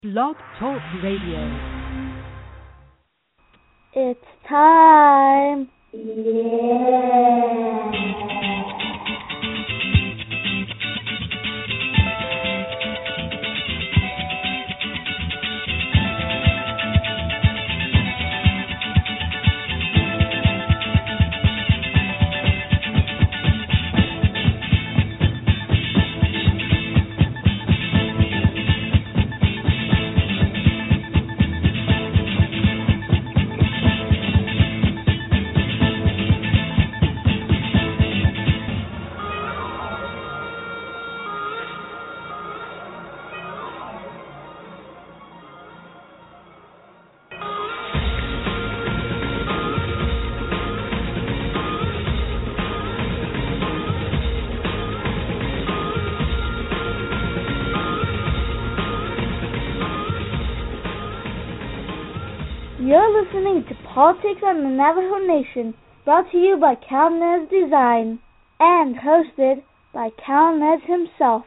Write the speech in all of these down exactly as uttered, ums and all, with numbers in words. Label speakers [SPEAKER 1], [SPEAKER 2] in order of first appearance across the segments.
[SPEAKER 1] Blog Talk Radio.
[SPEAKER 2] It's time. Yeah. You're listening to Politics on the Navajo Nation, brought to you by Cal Nez Design, and hosted by Cal Nez himself.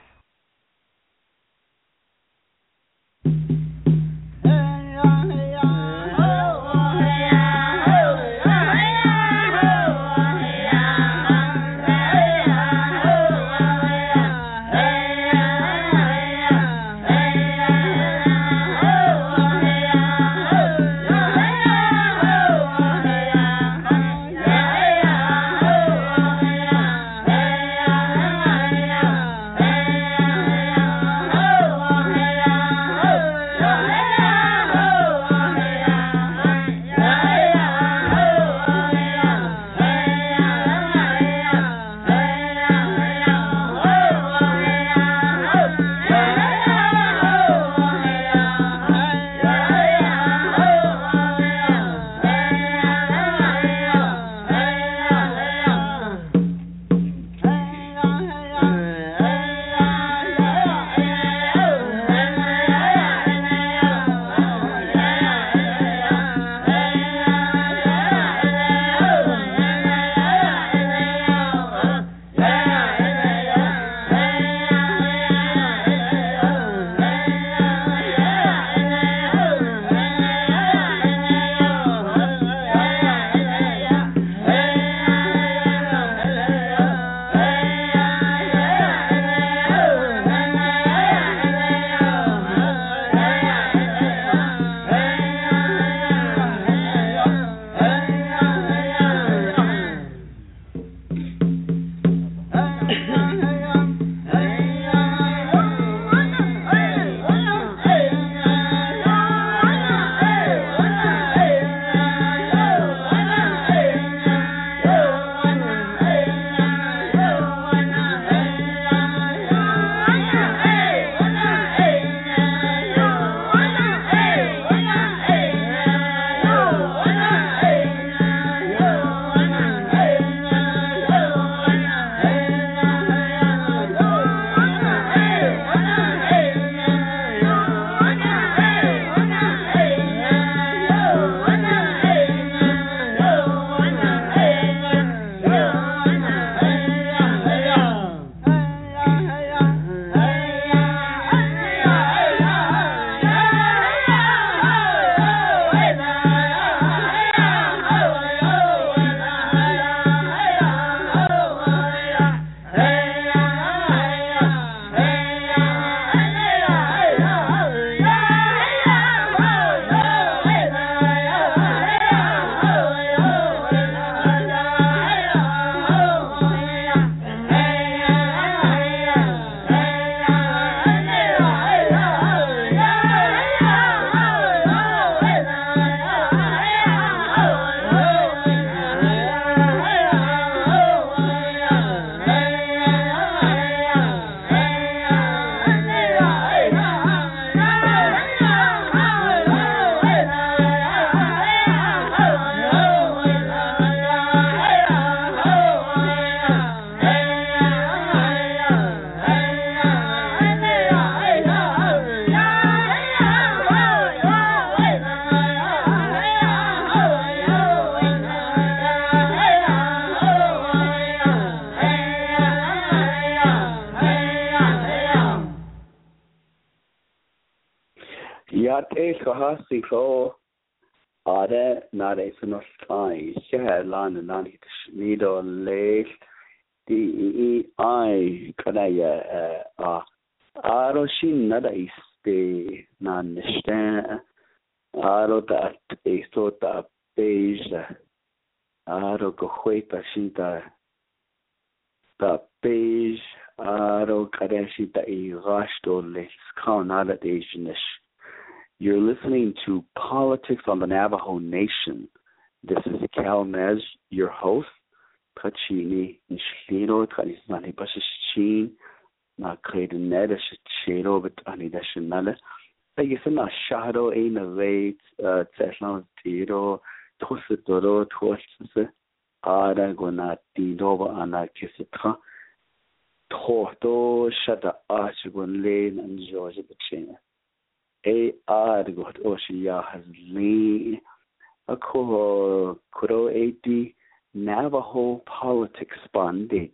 [SPEAKER 3] Iat eich o hasi clo are na eich yn olltai lle lan yn lan hyd nid o leil di i ai cynau a ar o sy'n nad eich di na nysden ar o dat eich o da beige ar o gychwyd a sy'n da da beige ar o cynau sy'n da i rasht o leil cawn ar y eich nes. You're listening to Politics on the Navajo Nation. This is Cal Nez, your host. Kachini Nshiro Kanisani Bashin, na Clayton Ned, Shiro, but Anidashanala. I guess I'm not shadow in a way, Tesla Tiro, Tosadoro, Tosa, Ada Gonatino, Anna Kissitra, Torto, Shada Archibald Lane, and Georgia Bachina. A ad got Oshia has lean a co Kuro eighty Navajo politics spondit.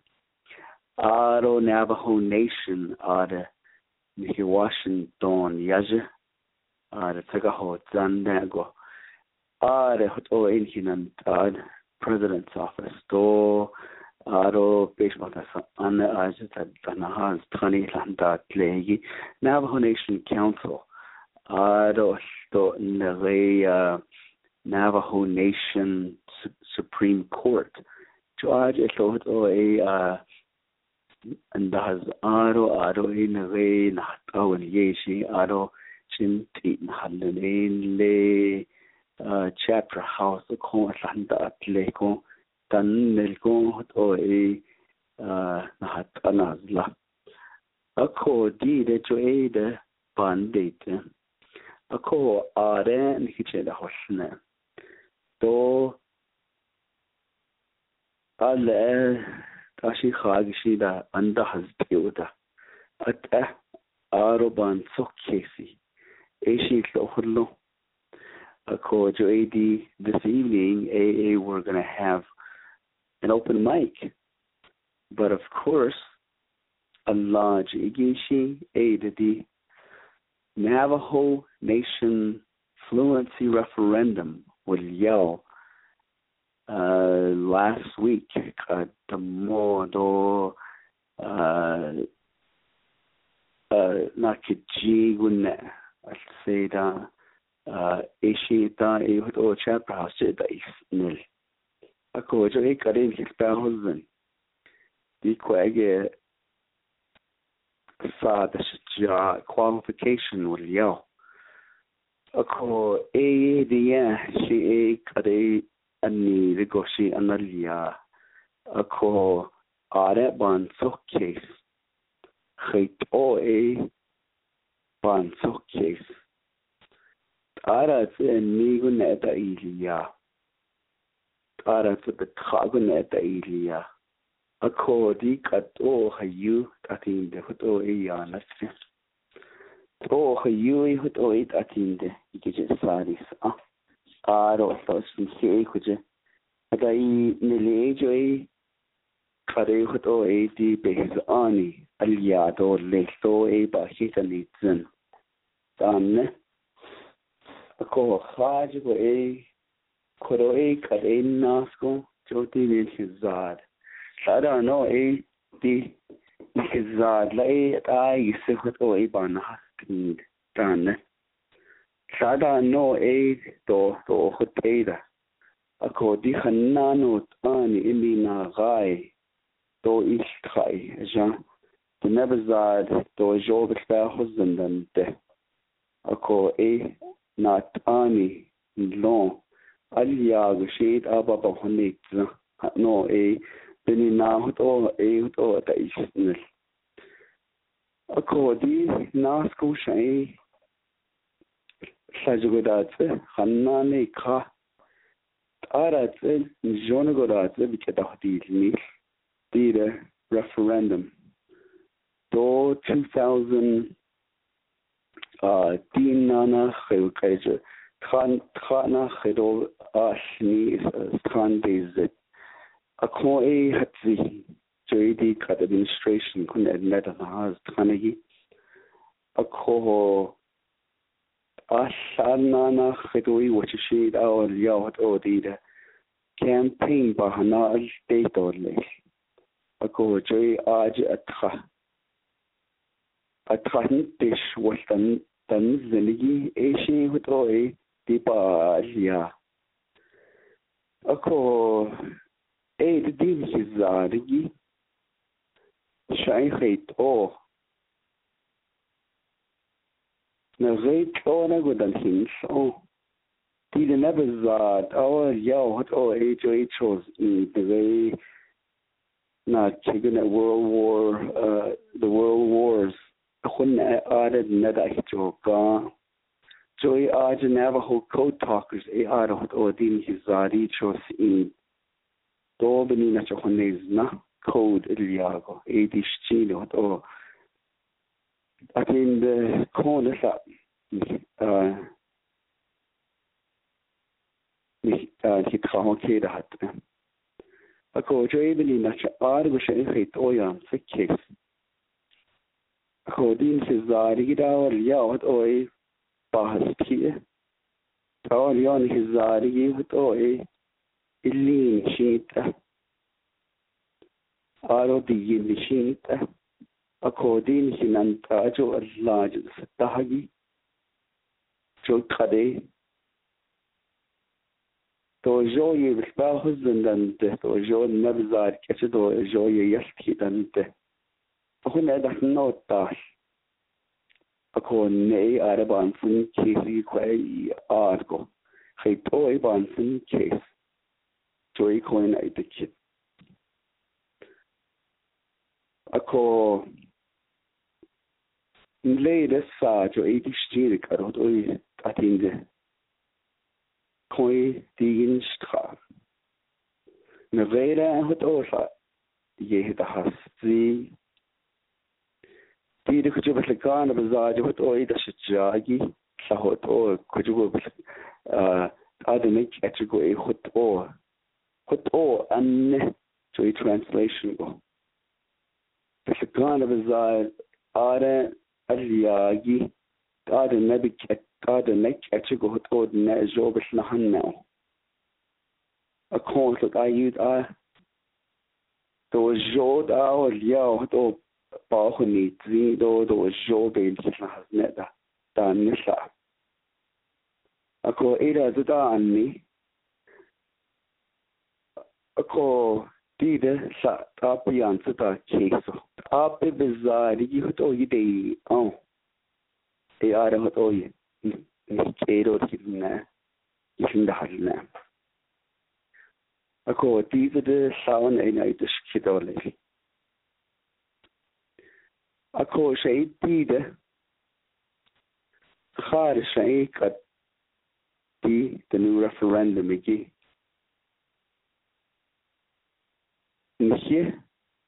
[SPEAKER 3] Aro Navajo Nation are the Washington Yaja are the Tagaho Zandago are the Hoto Inhinan ad President's office do Aro baseball on the Ajit at Danahas Tani Landa Legi Navajo Nation Council Aro Sto Nere Navajo Nation Supreme Court George Eslot O A and has Aro Aro in Nere Nato and Yeshi Aro Chinti Halain Le Chapter House the Con Landa Atleko Tan Nelgo o e nahat anazla. Ako di de jo e de bandit. Ako are ni kiche da hosne. To alle tashi khagishi da anda hazbiuda. At aroban sokkesi. Eshi lohlo. Ako jo e di this evening A A we're gonna have an open mic, but of course, a large igishi aid the Navajo Nation fluency referendum will yell uh, last week at the modo nakiji gunne I'll say that ishi da e chapter house da isnil. Ako jo e karin hikpahuzan di kwege sa da shja qualification will yo ako e dia shi e kare ani rigoshi analia ako are ban sokes khit o e ban sokes ara se nigun eta ilia Ara to the Kagunet Ilia. A cordi cut oh hayu atin the hoto eanas. Oh hayu hoto it atin the Gidget Saris. Ah, Aro thoughts from Sea Kuja. Adai Nilejoy Kare hoto eighty behes ani aliado leto e bahitanitzen. Damne. A co Hajo e. Kuro e kare nasko joti ne hizad sada no e di hizad la e ta yisukut o e ban haskin dan sada no e to to hoteda ako di khanano tani imina gai to ich khai ja to nebzad to job ta huzandan te ako e na tani long Alia gshit aba ba honit no e beni na hoto e hoto ta isnel ako di nasko shay sajugodat khanane kha arat jonogodat biketa hotilni dire referendum do two thousand uh dinana khaykaje Khan Khana Khido Ashni Khan Dezit. A Koi Hatzi J D Cut Administration Kun Adnet Has Tanagi. A Ko Ashanana Khidui, which is sheet our yacht or the campaign Bahana state or less. A go joy aj at ha. A tran dish was done done zenigi, a she with oil, deepa ya. A go a the dim his zarigi. Shy hate oh. Na reit ona go dan hin so die de never zat our yo hot o h o h was in the way na chicken at world war uh the world wars when added net I jo ga joy aj Navajo code talkers a ad hot o din his zari chos in do beni na chonez na code iliago a dischino hot o I mean the corner that uh uh he tranquille hat. A go even in that are was a hit oyan for case. A go din says that he down yacht oi bahas here. Tower yon his zari with oi ilin sheet. Aro the yin sheet. According to Nantajo as large as Tahagi, Joe Kade, Tojo, you with Bahus and then the Tojo never died, catch it or Joy Yaski and the Who never know that. According to Arabanson, Casey Quay Argo, Hey Toy Banson case, Joy Coin I the kid. Ako later saggio e distingue carot oi atinde koi digin straf na vera hot osa je het hasti die de kujo beslekana bezaje hot oi da shjagi sa hot o kujo uh ademik etgo e hot o hot o an to translation go beslekana bezaje are Aliagi, God and Nebby God and Nick Etchigo hot old net Jobus Nahan now. A call that I used I those Jod our Yao hot old Bahuni, Zido, those Jobe has net that Nissa. A call Ada Zudani. A call Dida sat up beyond the case. Up the bizarre, you hot all you day. Oh, they are hot all you. Kado Kidna, you can the Hadna. A call these are the sound and I just kid only. A call shade Dida. Hard shake at the new referendum again. Here.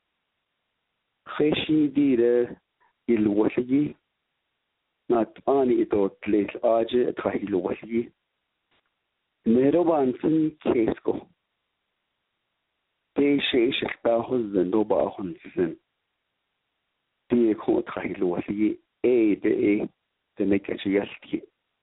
[SPEAKER 3] خشي ديره الوحي نات آني دوت ليس آجي اتخي الوحي مهربان سن كيسكو دي شيش اختاهو الزندو باهن سن دي يكون اتخي الوحي اي دي اي دي اجي يسكي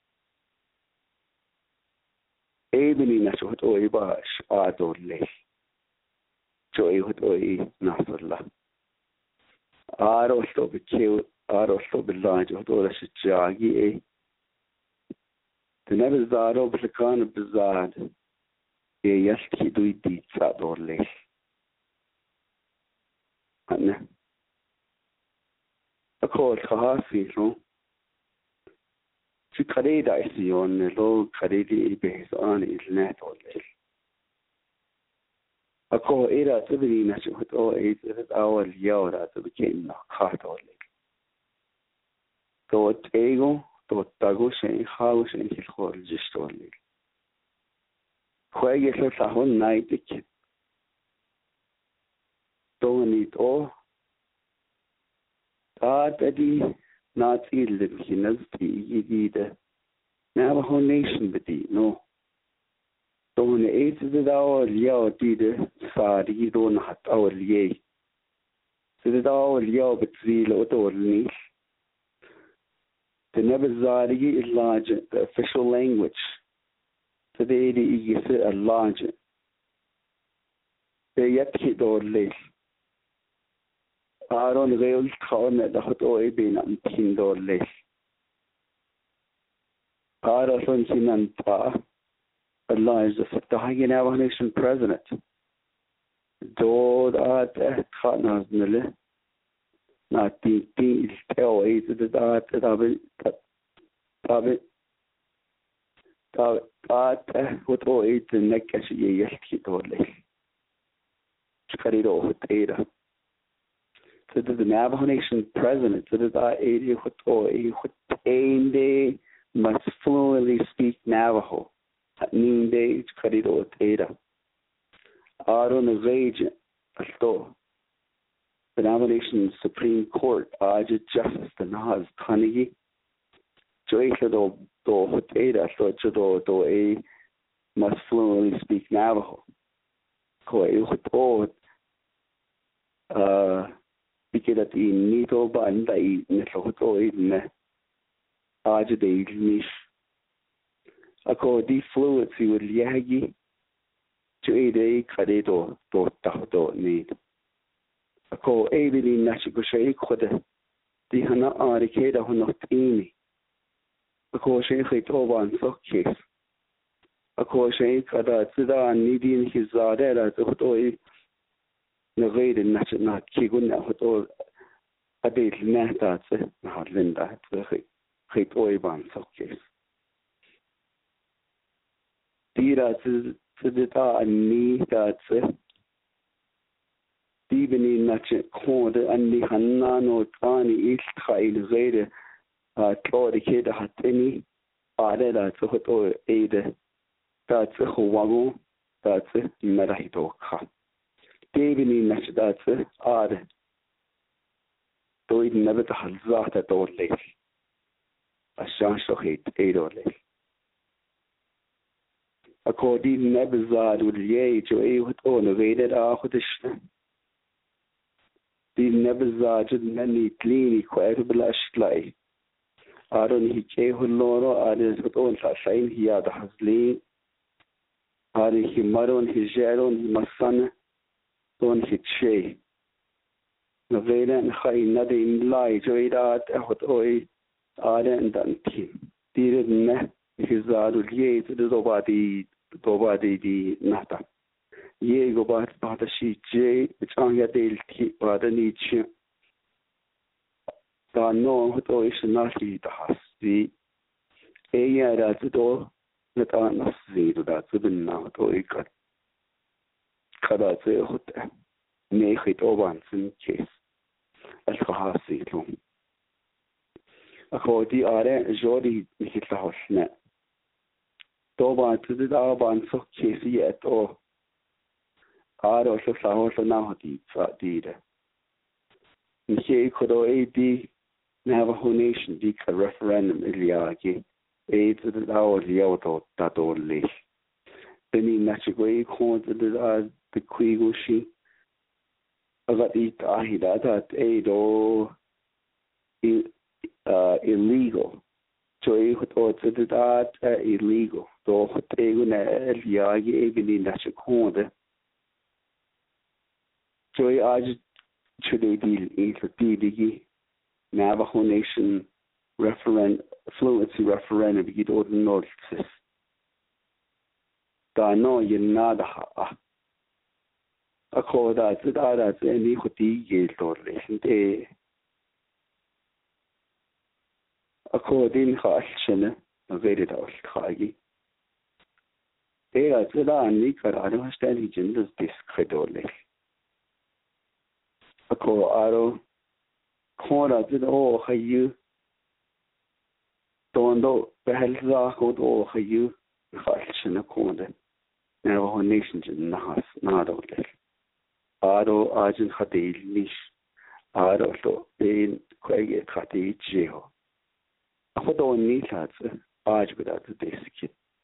[SPEAKER 3] اي بني نشوهت اوي باش آدور ليس جو اي هت اوي ناصر الله Arosto became Arosto belonged to the Shagi. The never Zaro was a kind of bizarre. A yaski do it that or less. And a call Kahasi, no? She carried I see on the low carried base on his net or less. A call era to the nature with all eight hours yard at the became a cat or leg. Though ego, though Tago saying house and his horse just or leg. Where you left a whole night the kid. Don't need all. Ah, daddy, not ill that he knows the either. Never whole nation but the no. Don't eight the hour yao did Sadi don't have our ye. So the hour yao but three lot or niche. the Nebazadi is large, the official language. Today the is a large. They yet hit or late. Aaron rail corner the hot oil being unpinned or late. Aaron Sinanta allies the Hagen Nation president. Dod at Katnas Nille. Not the things tell eight to the dot that of it. Of it. That what all eight the neck as ye hit or late. Carried over data. So the Navajo Nation president, so that I area what they must fluently speak Navajo. At noonday, it's carried over data. Aaron is agent, so the Navajo Nation Supreme Court, Ajit Justice, the Naz Tanigi, Joy do do data, so do do a must fluently speak Navajo. Koi what uh because that in Nito Banda in Netloto in Ajade Nish. Ako di fluency with Yagi to a day Cadedo do Tahodo need. Ako Abidi Nashigoshe Koda the Hana Aricada who not any. Ako Shake Toban so case. Ako Shake Kada Zida needing his Zadera to Hotoi. نغير الناس نات كي قلنا خطور أديت النهتات نهار لندا خي خيط أويبان سوكيس تيرا تدتا أني تات تيبني ناتش كود أني خنانو تاني إيش خايل غير تلوري كده حتني بعد لا تخطو إيده تات خوامو تات مرحيتو خا تيبني نشدات آر تويد نبت حلزات دور ليل عشان شخيت اي دور ليل أكو دي نبزاد والياي جو اي وطون غير آخدش دي نبزاد جد مني تليني كوير بلا أشتلاي آرون هي كيه اللورو آرون وطون شعشين هي هذا حزلين آرون هي مرون هي جيرون هي مصانة دون هيتشي نغيرا نخاي ندين لاي جويدات أخد أوي آرين دانتين ديرنا هزارو ليه دوبادي دوبادي دي نهتا يه غبات بعد شي جي بتان يديل تي بعد نيتش دا نو هد أوي شناسي تحسي أي رات دو نتا نسي دا تبنا هد أوي كد كذا تأخذ نيخي طبعا سن كيس الخاصي لهم أخوتي آراء جوري مثل هالشنا طبعا تزيد طبعا سو كيسية أو آراء شو سهول لنا هدي فديرة نشي كرو أي دي Navajo Nation دي كرفرندم إلياكي أي تزيد أول يوتو تدور ليش بني نشكوي كون تزيد the Quigushi about the Ahida that Ado illegal. Joy or to that illegal. Though Teguna Yagi even in that corner. Joy Aj should they deal in the Navajo Nation referendum, fluency referendum, you don't know this. Da no, you're not a Ako da da da any hoti ye lorle de ako din khashne very da khagi e a da ani karano hastali jindas dis khedole ako aro khora de o khayu tondo behelza ko o khayu khashne konde Navajo Nation jin nahas nadole Aro ajin khadil nish aro to in kwege khati jeho akhodo ni lat aj gudat deski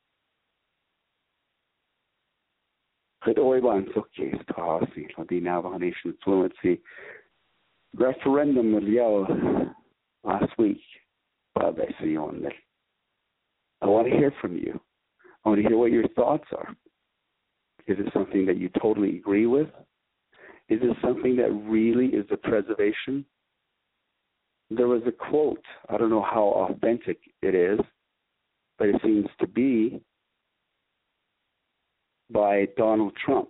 [SPEAKER 3] khedo iban so case tasi the Navajo Nation fluency referendum liao last week I want to hear from you. I want to hear what your thoughts are. Is it something that you totally agree with? Is it something that really is the preservation? There was a quote, I don't know how authentic it is, but it seems to be by Donald Trump,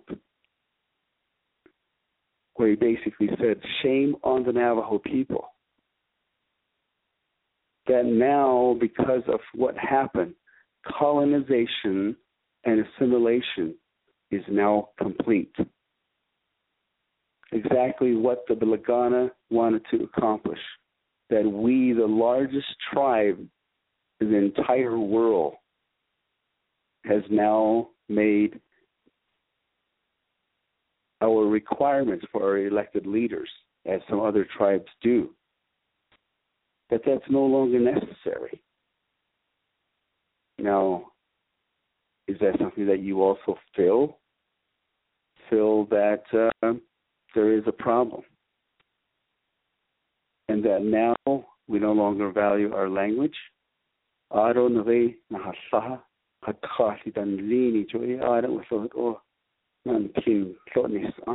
[SPEAKER 3] where he basically said, shame on the Navajo people. That now, because of what happened, colonization and assimilation is now complete. Exactly what the Balagana wanted to accomplish. That we, the largest tribe in the entire world, has now made our requirements for our elected leaders, as some other tribes do, that that's no longer necessary. Now, is that something that you also feel? Feel that uh, there is a problem, and that now we no longer value our language? nan king lonis a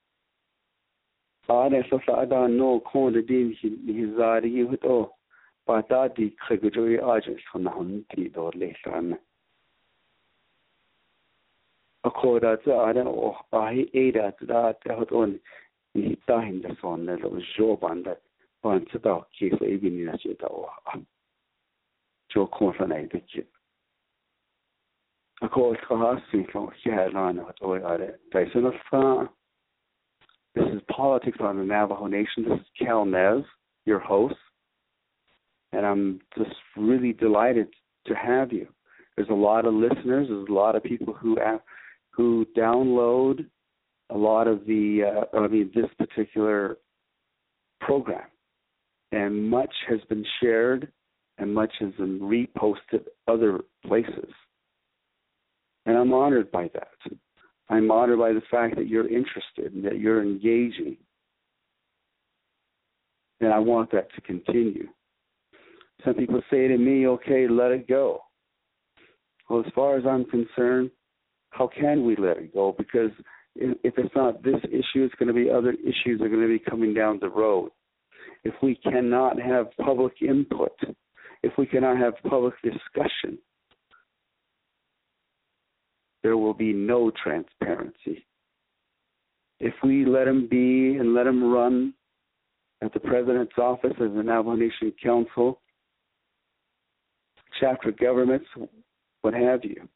[SPEAKER 3] ane so sa da no ko de din hi zari hu to pa ta di khagujoi aj khana hun ti do le san a ko da za ada o a hi e da da ta hot on ni ta hin da son ne lo jo ban da ban ta da ki so e bi ni na che da o jo ko sa nai de ki a ko ka ha si so ya la na to are dai so na. This is Politics on the Navajo Nation. This is Cal Nez, your host, and I'm just really delighted to have you. There's a lot of listeners. There's a lot of people who have, who download a lot of the, uh, I mean, this particular program, and much has been shared, and much has been reposted other places, and I'm honored by that. I'm honored by the fact that you're interested and that you're engaging. And I want that to continue. Some people say to me, okay, let it go. Well, as far as I'm concerned, how can we let it go? Because if it's not this issue, it's going to be other issues that are going to be coming down the road. If we cannot have public input, if we cannot have public discussion, there will be no transparency. If we let him be and let him run at the president's office as the Navajo Nation Council, chapter governments, what have you,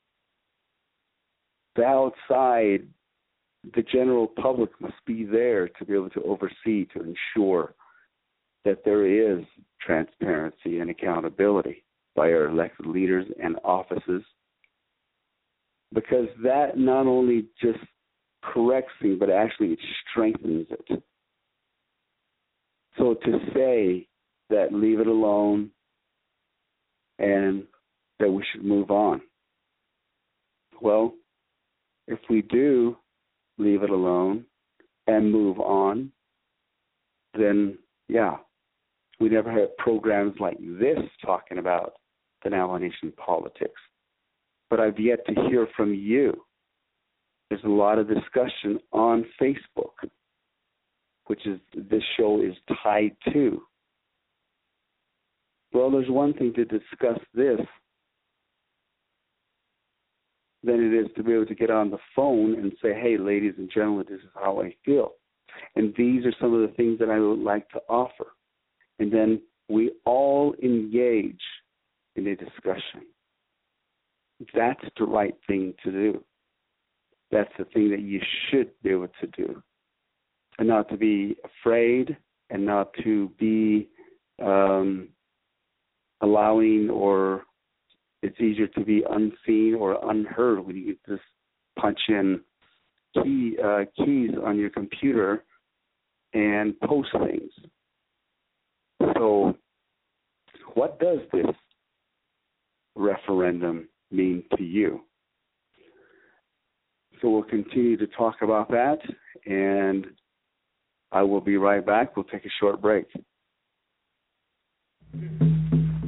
[SPEAKER 3] the outside, the general public must be there to be able to oversee, to ensure that there is transparency and accountability by our elected leaders and offices. Because that not only just corrects things, but actually it strengthens it. So to say that leave it alone and that we should move on. Well, if we do leave it alone and move on, then, yeah, we never had programs like this talking about the Navajo Nation politics. But I've yet to hear from you. There's a lot of discussion on Facebook, which is this show is tied to. Well, there's one thing to discuss this than it is to be able to get on the phone and say, hey, ladies and gentlemen, this is how I feel. And these are some of the things that I would like to offer. And then we all engage in a discussion. That's the right thing to do. That's the thing that you should be able to do. And not to be afraid and not to be um, allowing, or it's easier to be unseen or unheard when you just punch in key uh, keys on your computer and post things. So what does this referendum mean to you? So we'll continue to talk about that, and I will be right back. We'll take a short break.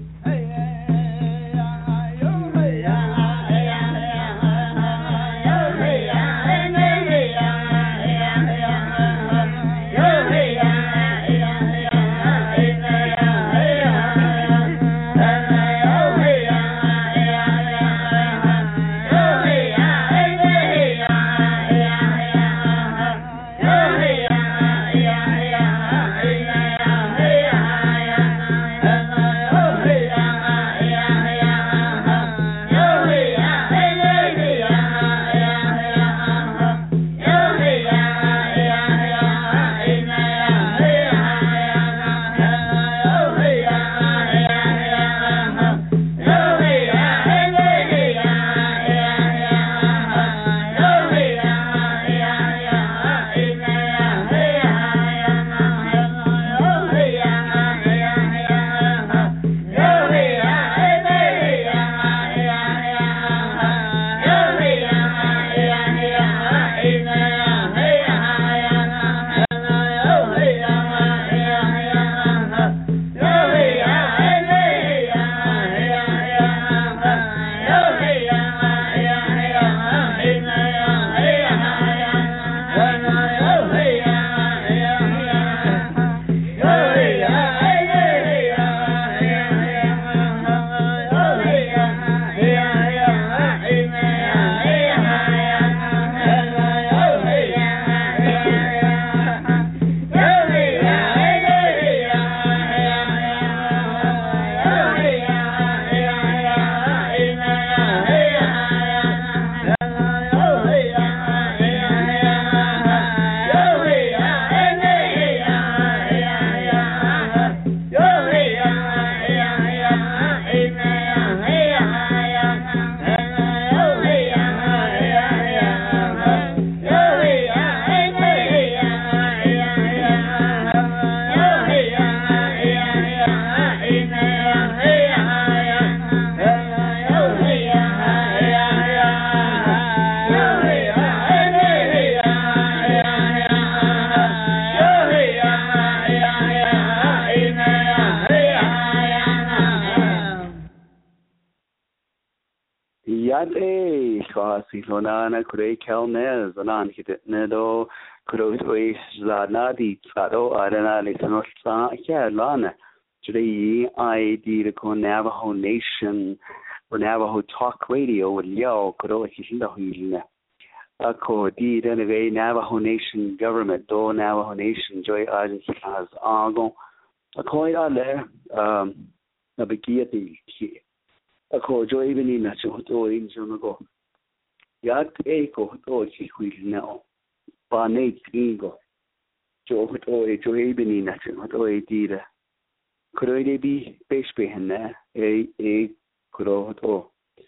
[SPEAKER 3] Yad e kasi lonana kure kelnez anan hit nedo kuro is zanadi tsado arana lisanol sa ya lana. Today I did ko Navajo Nation or Navajo Talk Radio with Leo kuro hishinda hilna. Ako did anyway Navajo Nation government do Navajo Nation joy agency has ago. Ako ale um nabigia di ki. Ako joy even in that to in go. Yat eko to chi hilna. Ba ne tingo. Jo to jo even in that to did. Could I be baseball a a could oh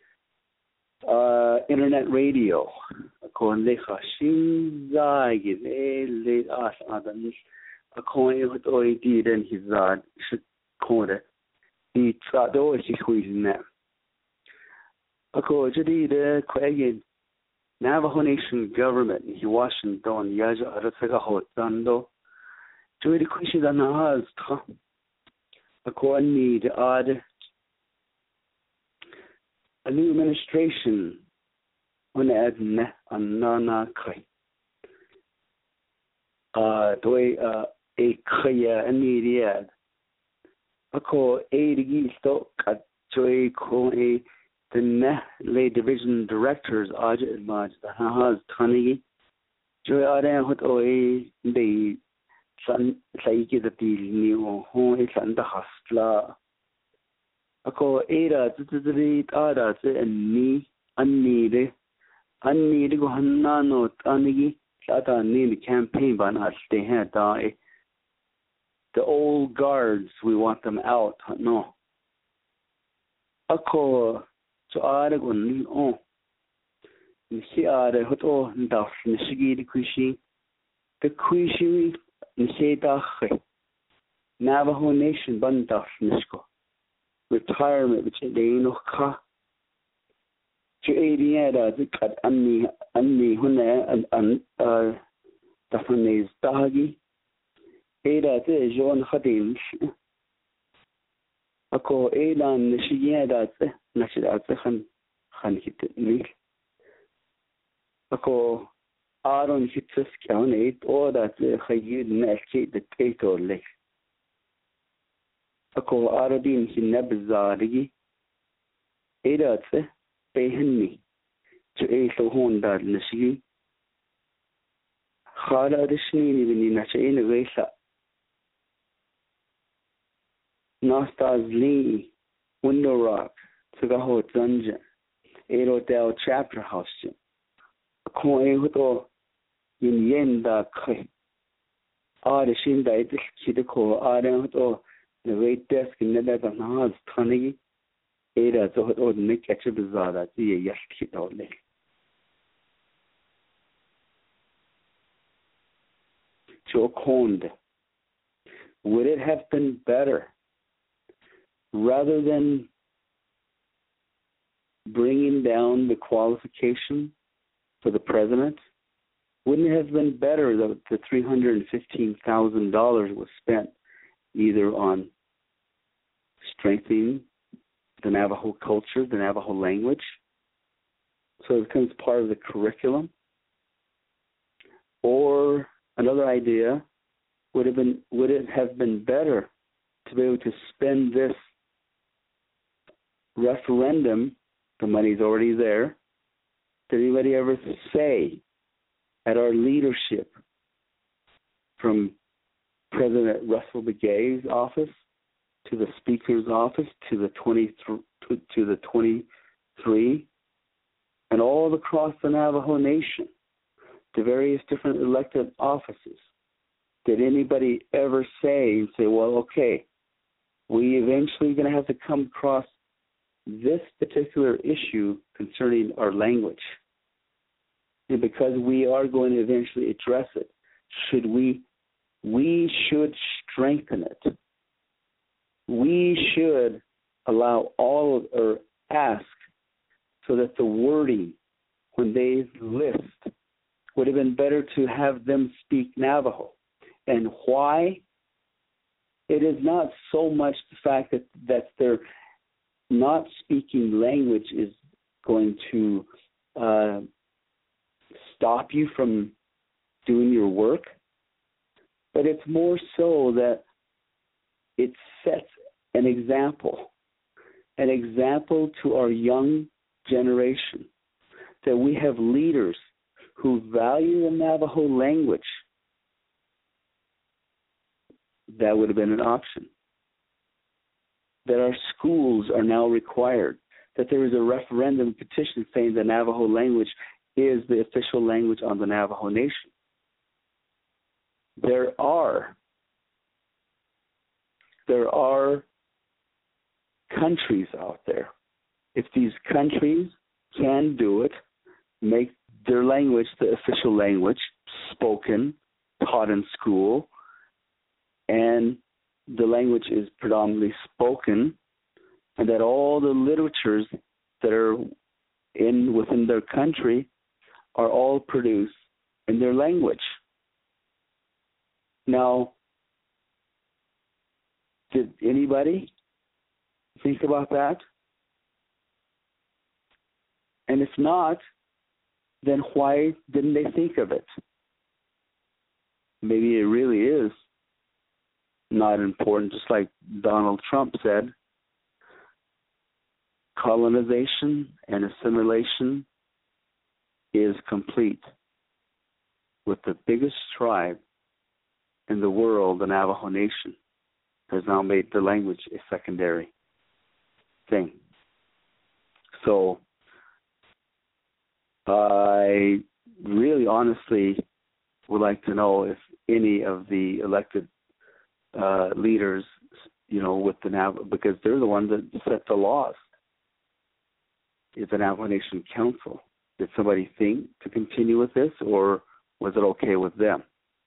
[SPEAKER 3] uh internet radio a coin lecha shin zag a late us others a coin with O A D then his uh should corner the trado is squeezing that a coin the Quagan Navajo Nation government he Washington Yaja Arasaka Hot Dando to the question on the house. According to the odd, a new administration on the Anana Kai. Uh, the way uh, a Kaya and media. A call a stock at Joy Ko a the Ne Division Directors Aja Lodge the Hahas Tanigi. Joy Adam with O A the San Saiki the new home is under Hastla. A call Ada to the read Ada and me, unneeded, unneeded Hanano Tanigi, Sata need campaign by us they had die. The old guards, we want them out, no. A call to Aragon, oh. Here the hoto and Duff, Nishigi the Kushi, the Kushi. Navajo Nation Bandaf Nisko retirement which they no ka to Adiada the cut Anni Anni Hune and and uh Daphne's Dagi Ada the John Hadim Ako Elan Nishiada Nashida Han Han hit me Ako Aaron Hitzes County, or that Hayud Naki the Tato Lake. A call Aradin Hinabzarigi, Edatse, Behenni, to a Honda Nasi. Hada the Snee even in a chain of Resa. Nastas Lee, Window Rock, Tagaho Dungeon, Erodale Chapter House. A coin with all. In Yenda Kai. Are the Shin died Kidako, Adam or the weight desk in the Lebanon House, Tanigi, Ada, so it would make a bizarre, the yes kid only. Joe Conde. Would it have been better rather than bringing down the qualification for the president? Wouldn't it have been better that the three hundred fifteen thousand dollars was spent either on strengthening the Navajo culture, the Navajo language, so it becomes part of the curriculum? Or another idea would have been, would it have been better to be able to spend this referendum, the money's already there, did anybody ever say at our leadership, from President Russell Begay's office to the Speaker's office to the twenty to, to the twenty-three, and all across the Navajo Nation, to various different elected offices, did anybody ever say and say, well, okay, we eventually going to have to come across this particular issue concerning our language? And because we are going to eventually address it, should we, we should strengthen it. We should allow all of, or ask so that the wording, when they list, would have been better to have them speak Navajo. And why? It is not so much the fact that, that they're not speaking language is going to uh, stop you from doing your work, but it's more so that it sets an example, an example to our young generation, that we have leaders who value the Navajo language. That would have been an option. That our schools are now required, that there is a referendum petition saying the Navajo language is the official language on the Navajo Nation. There are, there are countries out there. If these countries can do it, make their language the official language, spoken, taught in school, and the language is predominantly spoken, and that all the literatures that are in within their country are all produced in their language. Now, did anybody think about that? And if not, then why didn't they think of it? Maybe it really is not important, just like Donald Trump said. Colonization and assimilation is complete with the biggest tribe in the world, the Navajo Nation, has now made the language a secondary thing. So I really honestly would like to know if any of the elected uh, leaders, you know, with the Navajo, because they're the ones that set the laws, is the Navajo Nation Council. Did somebody think to continue with this, or was it okay with them?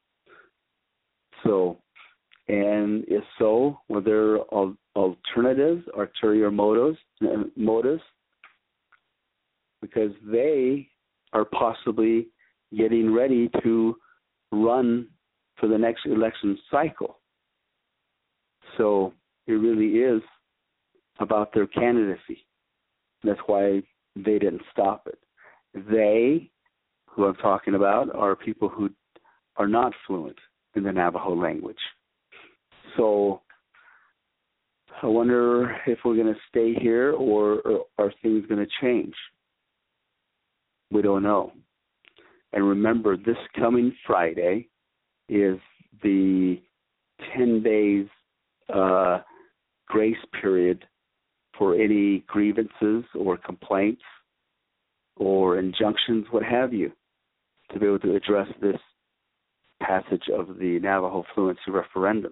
[SPEAKER 3] So, and if so, were there al- alternatives, ulterior motives, motives? Because they are possibly getting ready to run for the next election cycle. So it really is about their candidacy. That's why they didn't stop it. They, who I'm talking about, are people who are not fluent in the Navajo language. So I wonder if we're going to stay here, or, or are things going to change? We don't know. And remember, this coming Friday is the ten days uh, grace period for any grievances or complaints or injunctions, what have you, to be able to address this passage of the Navajo fluency referendum.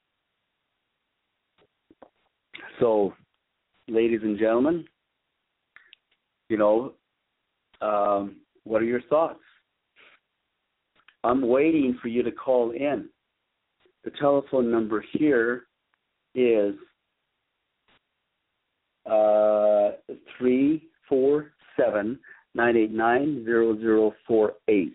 [SPEAKER 3] So, ladies and gentlemen, you know, um, what are your thoughts? I'm waiting for you to call in. The telephone number here is uh, three four seven, nine eight nine, zero zero four eight.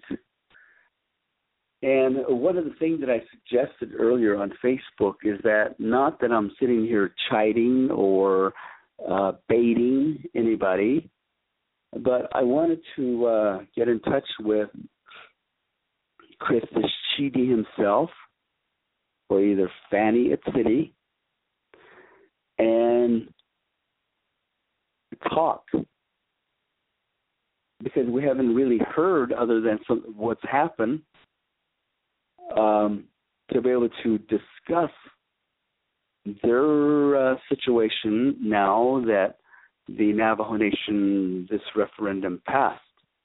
[SPEAKER 3] And one of the things that I suggested earlier on Facebook is that, not that I'm sitting here chiding or uh, baiting anybody, but I wanted to uh, get in touch with Chris Chidi himself, or either Fanny at City, and talk, because we haven't really heard, other than some, what's happened, um, to be able to discuss their uh, situation now that the Navajo Nation, this referendum passed,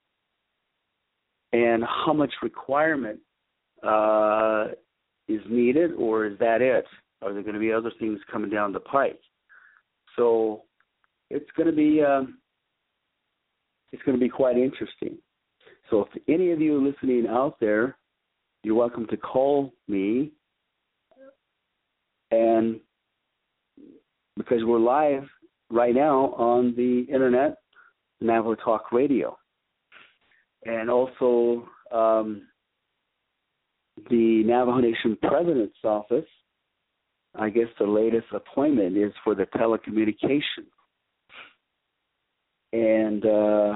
[SPEAKER 3] and how much requirement uh, is needed, or is that it? Are there going to be other things coming down the pike? So it's going to be um, it's going to be quite interesting. So if any of you listening out there, you're welcome to call me, and because we're live right now on the internet, Navajo Talk Radio, and also um, the Navajo Nation President's Office. I guess the latest appointment is for the telecommunications. And uh,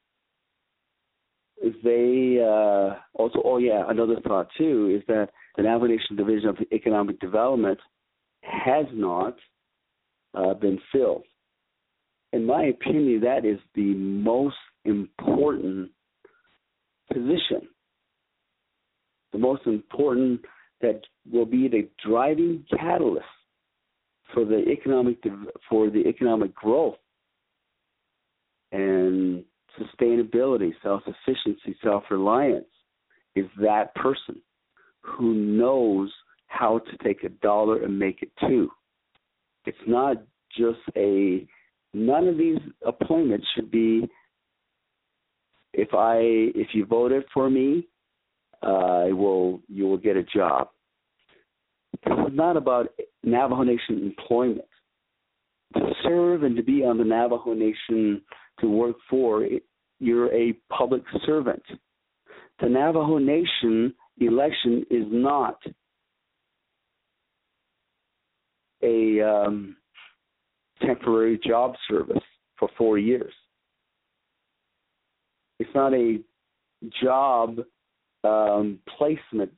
[SPEAKER 3] they uh, also, oh yeah, another thought too is that the Navajo Nation Division of Economic Development has not uh, been filled. In my opinion, that is the most important position, the most important that will be the driving catalyst for the economic for the economic growth and sustainability, self-sufficiency, self-reliance, is that person who knows how to take a dollar and make it two. It's not just a, none of these appointments should be, if I, if you voted for me, uh, I will, you will get a job. This is not about Navajo Nation employment. To serve and to be on the Navajo Nation to work for, you're a public servant. The Navajo Nation election is not a um, temporary job service for four years. It's not a job um, placement.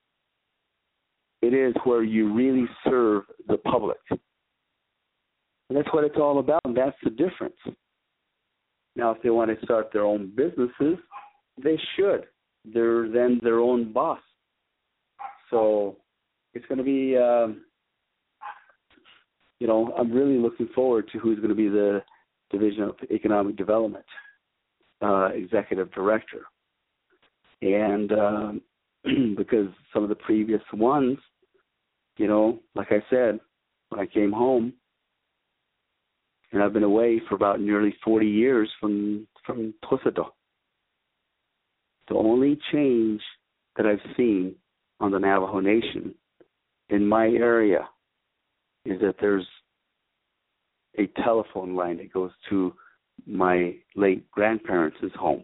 [SPEAKER 3] It is where you really serve the public. And that's what it's all about, and that's the difference. Now, if they want to start their own businesses, they should. They're then their own boss. So it's going to be, um, you know, I'm really looking forward to who's going to be the Division of Economic Development uh, Executive Director. And um, because some of the previous ones, you know, like I said, when I came home, and I've been away for about nearly forty years from from Tusado. The only change that I've seen on the Navajo Nation in my area is that there's a telephone line that goes to my late grandparents' home.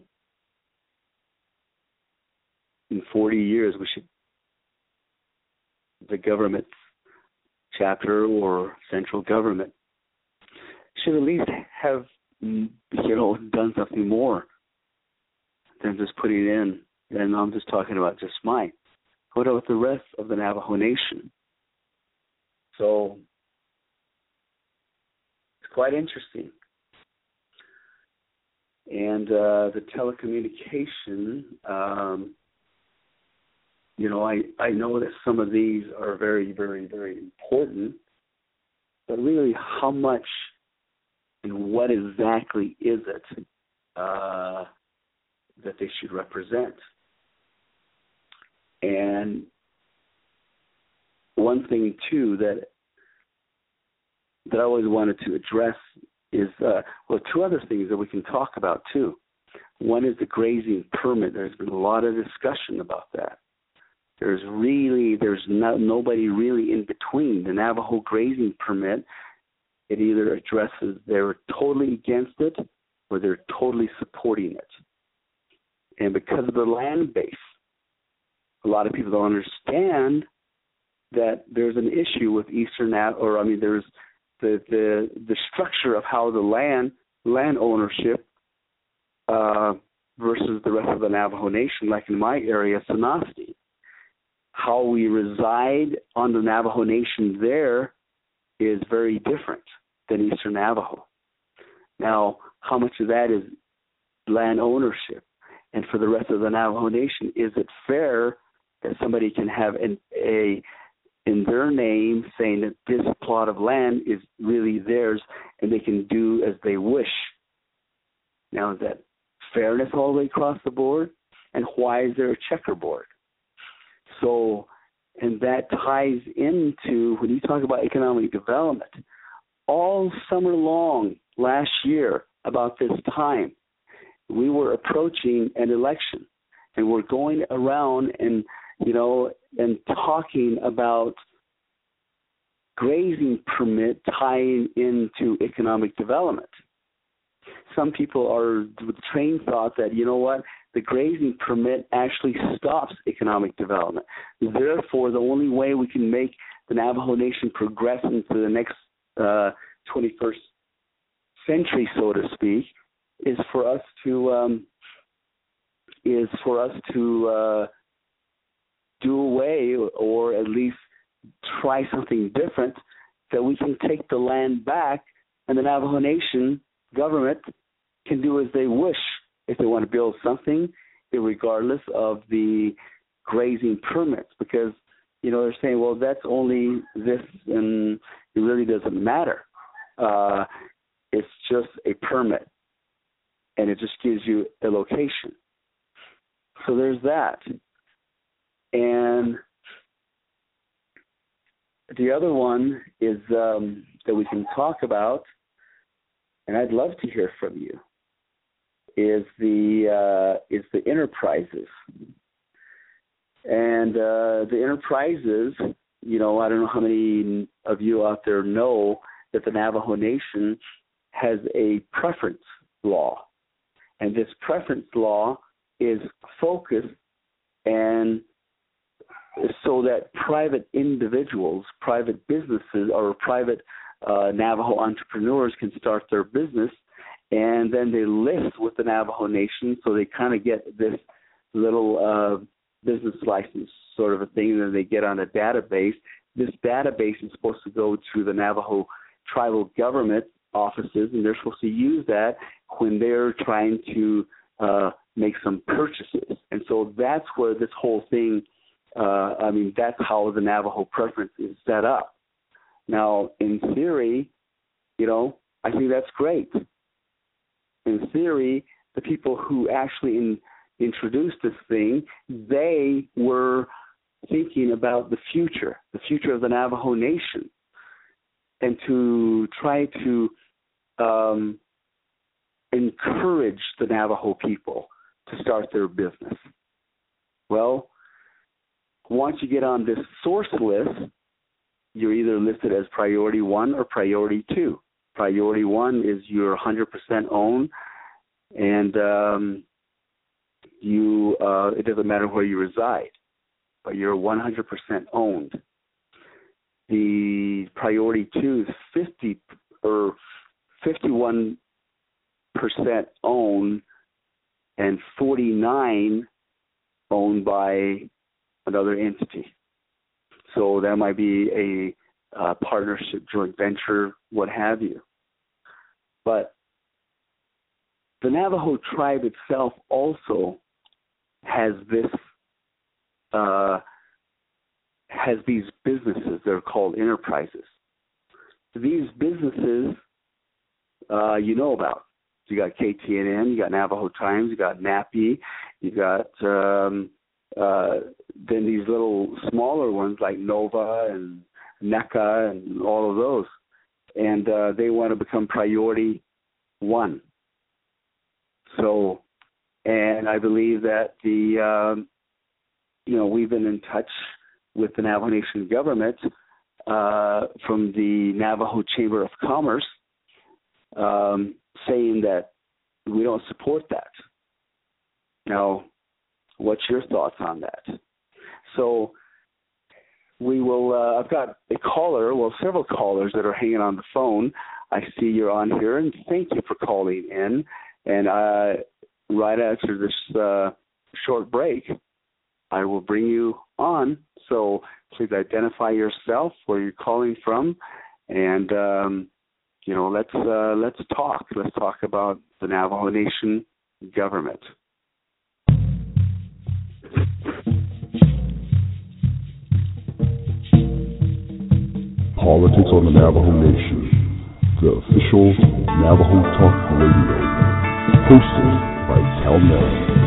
[SPEAKER 3] In forty years, we should, the government chapter or central government should at least have, you know, done something more than just putting in, and I'm just talking about just mine. What about the rest of the Navajo Nation? So it's quite interesting. And uh, the telecommunication, um, you know, I, I know that some of these are very, very, very important, but really how much and what exactly is it uh, that they should represent? And one thing, too, that that I always wanted to address is, uh, well, two other things that we can talk about, too. One is the grazing permit. There's been a lot of discussion about that. There's really, there's no, nobody really in between. The Navajo grazing permit, it either addresses they're totally against it or they're totally supporting it. And because of the land base, a lot of people don't understand that there's an issue with Eastern, or I mean, there's the the, the structure of how the land land ownership uh, versus the rest of the Navajo Nation, like in my area, Sanasti. How we reside on the Navajo Nation there is very different than Eastern Navajo. Now, how much of that is land ownership? And for the rest of the Navajo Nation, is it fair that somebody can have an, a, in their name, saying that this plot of land is really theirs and they can do as they wish? Now, is that fairness all the way across the board? And why is there a checkerboard? So, and that ties into, when you talk about economic development, all summer long last year about this time, we were approaching an election, and we're going around and, you know, and talking about grazing permit tying into economic development. Some people are with the train thought that, you know what, the grazing permit actually stops economic development. Therefore, the only way we can make the Navajo Nation progress into the next uh, twenty-first century, so to speak, is for us to um, is for us to uh, do away, or at least try something different, that we can take the land back, and the Navajo Nation government can do as they wish. If they want to build something, regardless of the grazing permits, because, you know, they're saying, well, that's only this, and it really doesn't matter. Uh, it's just a permit, and it just gives you a location. So there's that. And the other one is um, that we can talk about, and I'd love to hear from you, is the uh, is the enterprises. And uh, the enterprises, you know, I don't know how many of you out there know that the Navajo Nation has a preference law. And this preference law is focused and so that private individuals, private businesses, or private uh, Navajo entrepreneurs can start their business, and then they list with the Navajo Nation, so they kind of get this little uh, business license sort of a thing, and then they get on a database. This database is supposed to go to the Navajo tribal government offices, and they're supposed to use that when they're trying to uh, make some purchases. And so that's where this whole thing, uh, I mean, that's how the Navajo preference is set up. Now, in theory, you know, I think that's great. In theory, the people who actually in, introduced this thing, they were thinking about the future, the future of the Navajo Nation, and to try to um, encourage the Navajo people to start their business. Well, once you get on this source list, you're either listed as priority one or priority two. Priority one is you're one hundred percent owned, and um, you uh, it doesn't matter where you reside, but you're one hundred percent owned. The priority two is fifty or fifty-one percent owned, and forty-nine owned by another entity. So that might be a uh, partnership, joint venture, what have you. But the Navajo tribe itself also has this, uh, has these businesses. They're called enterprises. These businesses, uh, you know about. You got K T N N, you got Navajo Times, you got N A P I, you got um, uh, then these little smaller ones like Nova and N E C A and all of those. And uh, they want to become priority one. So, and I believe that the, um, you know, we've been in touch with the Navajo Nation government uh, from the Navajo Chamber of Commerce, um, saying that we don't support that. Now, what's your thoughts on that? So we will, uh, I've got a caller, well, several callers that are hanging on the phone. I see you're on here, and thank you for calling in. And uh, right after this uh, short break, I will bring you on. So please identify yourself, where you're calling from, and um, you know, let's uh, let's talk. Let's talk about the Navajo Nation government.
[SPEAKER 4] Politics on the Navajo Nation, the official Navajo Talk Radio, hosted by Cal Nell.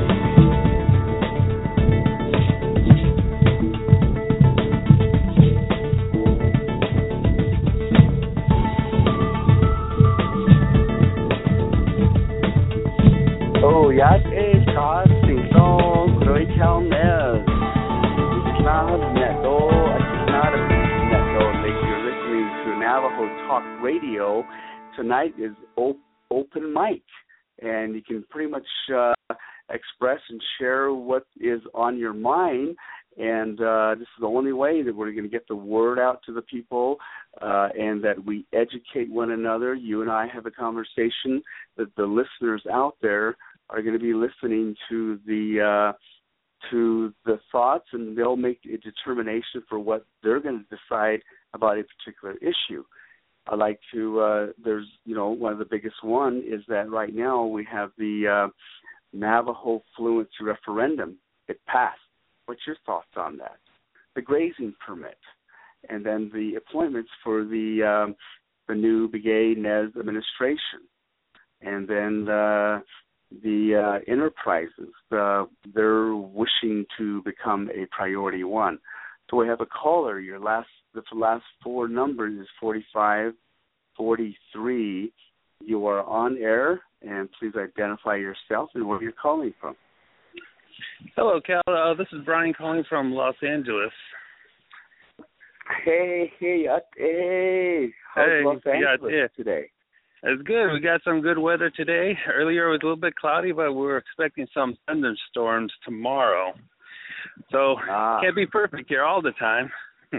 [SPEAKER 3] Yat e ka sing song roi Cal Nell. Cloud Neto, not a Neto. You're listening to Navajo Talk Radio. Tonight is op- open mic, and you can pretty much uh, express and share what is on your mind. And uh, this is the only way that we're going to get the word out to the people uh, and that we educate one another. You and I have a conversation that the listeners out there are going to be listening to the uh, to the thoughts, and they'll make a determination for what they're going to decide about a particular issue. I like to, uh, there's, you know, one of the biggest one is that right now we have the uh, Navajo fluency referendum. It passed. What's your thoughts on that? The grazing permit, and then the appointments for the um, the new Begay Nez administration, and then uh, the uh, enterprises. Uh, they're wishing to become a priority one. So we have a caller. Your last, the last four numbers is forty-five forty-three. You are on air, and please identify yourself and where you're calling from.
[SPEAKER 5] Hello, Cal. Uh, this is Brian calling from Los Angeles.
[SPEAKER 3] Hey, hey, uh, hey. How's
[SPEAKER 5] hey,
[SPEAKER 3] Los Angeles
[SPEAKER 5] yeah,
[SPEAKER 3] today?
[SPEAKER 5] It's good. We got some good weather today. Earlier it was a little bit cloudy, but we're expecting some thunderstorms tomorrow. So
[SPEAKER 3] ah.
[SPEAKER 5] can't be perfect here all the time.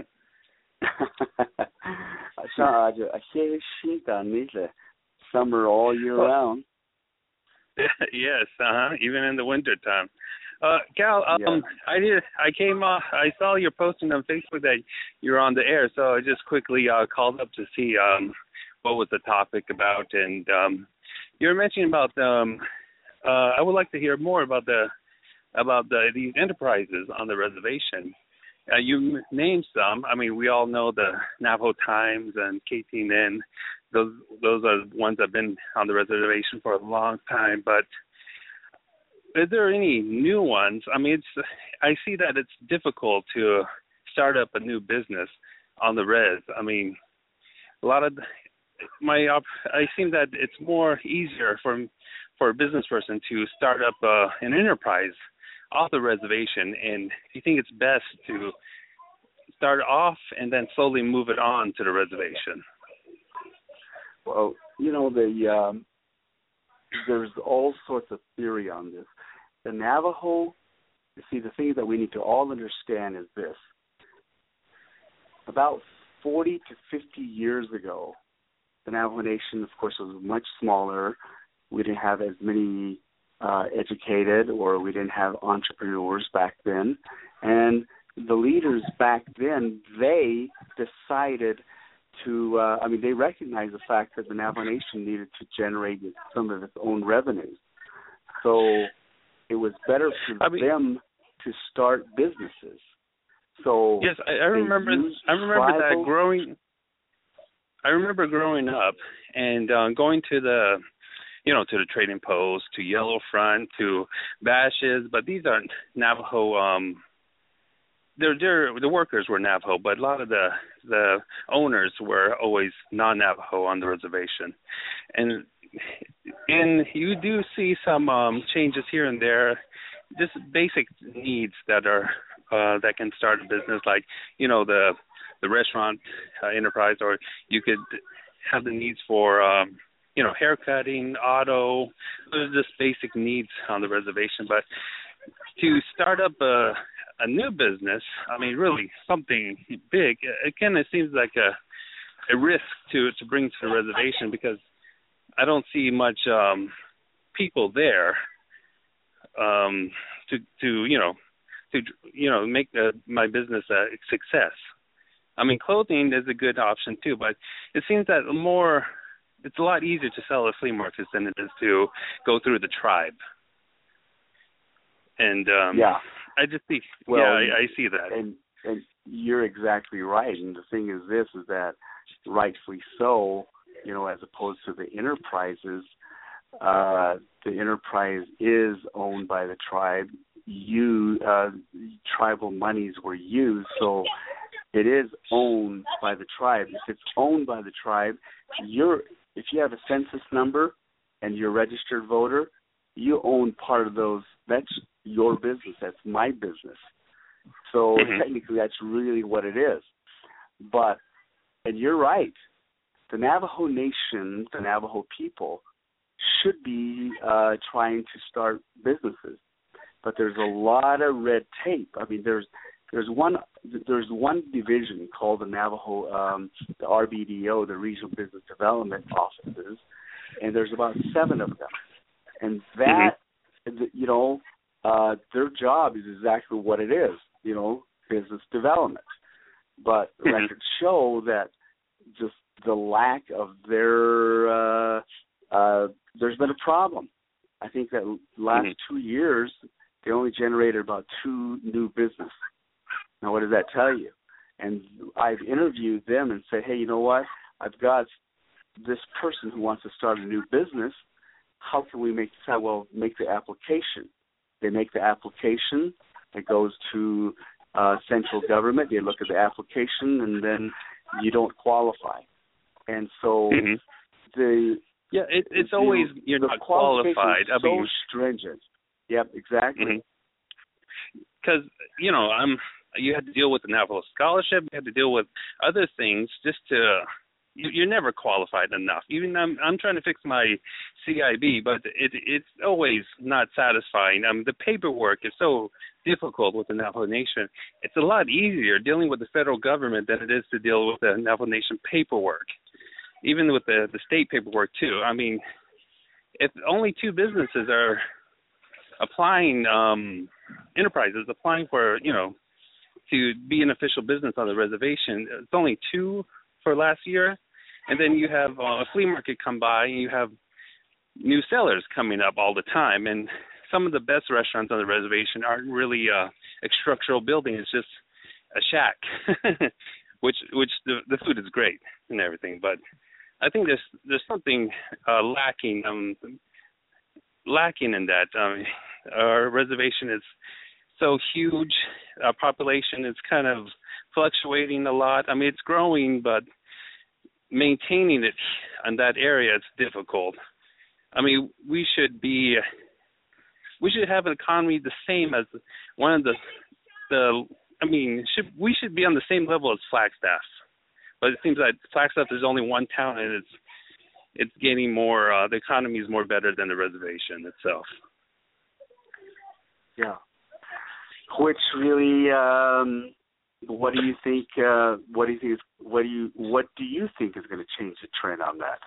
[SPEAKER 3] Summer all year
[SPEAKER 5] well,
[SPEAKER 3] round.
[SPEAKER 5] Yes, uh-huh, even in the winter time. Uh, Cal, um,
[SPEAKER 3] yeah.
[SPEAKER 5] I did. I came. Uh, I saw your posting on Facebook that you're on the air, so I just quickly uh, called up to see um, what was the topic about, and um, you were mentioning about. Um, uh, I would like to hear more about the about the these enterprises on the reservation. Uh, you named some. I mean, we all know the Navajo Times and K T N N. Those those are ones that have been on the reservation for a long time. But is there any new ones? I mean, it's I see that it's difficult to start up a new business on the res. I mean, a lot of my I seem that it's more easier for for a business person to start up uh, an enterprise off the reservation. And do you think it's best to start off and then slowly move it on to the reservation?
[SPEAKER 3] Well, you know, the um, there's all sorts of theory on this. The Navajo, you see, the thing that we need to all understand is this. About forty to fifty years ago, the Navajo Nation, of course, was much smaller. We didn't have as many uh, educated, or we didn't have entrepreneurs back then. And the leaders back then, they decided to, uh, I mean, they recognized the fact that the Navajo Nation needed to generate some of its own revenues. So it was better for I mean, them to start businesses. So
[SPEAKER 5] yes, I, I remember. I remember that growing. I remember growing up and uh, going to the, you know, to the Trading Post, to Yellow Front, to Bashes, but these aren't Navajo. Um, They're, they're, the workers were Navajo, but a lot of the the owners were always non-Navajo on the reservation, and and you do see some um, changes here and there, just basic needs that are uh, that can start a business, like you know the the restaurant uh, enterprise, or you could have the needs for um, you know hair cutting, auto, those are just basic needs on the reservation, but to start up a a new business, I mean, really something big, again, it seems like a a risk to, to bring to the reservation because I don't see much um, people there um, to, to, you know, to, you know, make the, my business a success. I mean, clothing is a good option too, but it seems that more, it's a lot easier to sell at flea markets than it is to go through the tribe. And um,
[SPEAKER 3] yeah.
[SPEAKER 5] I just see,
[SPEAKER 3] well,
[SPEAKER 5] yeah, I, I see that.
[SPEAKER 3] And, and you're exactly right. And the thing is this, is that rightfully so, you know, as opposed to the enterprises, uh, the enterprise is owned by the tribe. You, uh, tribal monies were used, so it is owned by the tribe. If it's owned by the tribe, you're, if you have a census number and you're a registered voter, you own part of those. That's your business. That's my business. So mm-hmm. technically, that's really what it is. But, and you're right, the Navajo Nation, the Navajo people, should be uh, trying to start businesses. But there's a lot of red tape. I mean, there's there's one there's one division called the Navajo, um, the R B D O, the Regional Business Development Offices, and there's about seven of them. And that, mm-hmm. you know, uh, their job is exactly what it is, you know, business development. But mm-hmm. records show that just the lack of their, uh, uh, there's been a problem. I think that last mm-hmm. two years, they only generated about two new business. Now, what does that tell you? And I've interviewed them and said, hey, you know what? I've got this person who wants to start a new business. How can we make this? Well, make the application. They make the application. It goes to uh, central government. They look at the application, and then you don't qualify. And so mm-hmm. the
[SPEAKER 5] yeah, it, it's the, always you're not qualified.
[SPEAKER 3] Is so I mean, stringent. Yep, exactly.
[SPEAKER 5] Because mm-hmm. you know, I'm. You had to deal with the Navajo Scholarship. You had to deal with other things just to. You, you're never qualified enough. Even I'm, I'm trying to fix my C I B, but it, it's always not satisfying. Um, the paperwork is so difficult with the Navajo Nation. It's a lot easier dealing with the federal government than it is to deal with the Navajo Nation paperwork, even with the, the state paperwork too. I mean, if only two businesses are applying, um, enterprises applying for, you know, to be an official business on the reservation, it's only two for last year, and then you have uh, a flea market come by, and you have new sellers coming up all the time, and some of the best restaurants on the reservation aren't really uh, a structural building. It's just a shack, which which the, the food is great and everything, but I think there's there's something uh, lacking um, lacking in that. Um, our reservation is so huge. Our population is kind of fluctuating a lot. I mean, it's growing, but maintaining it in that area, it's difficult. I mean, we should be, we should have an economy the same as one of the, the. I mean, should, we should be on the same level as Flagstaff, but it seems like Flagstaff is only one town, and it's it's getting more. Uh, the economy is more better than the reservation itself.
[SPEAKER 3] Yeah, which really. Um... What do you think? Uh, what do you think? Is, what do you What do you think is going to change the trend on that?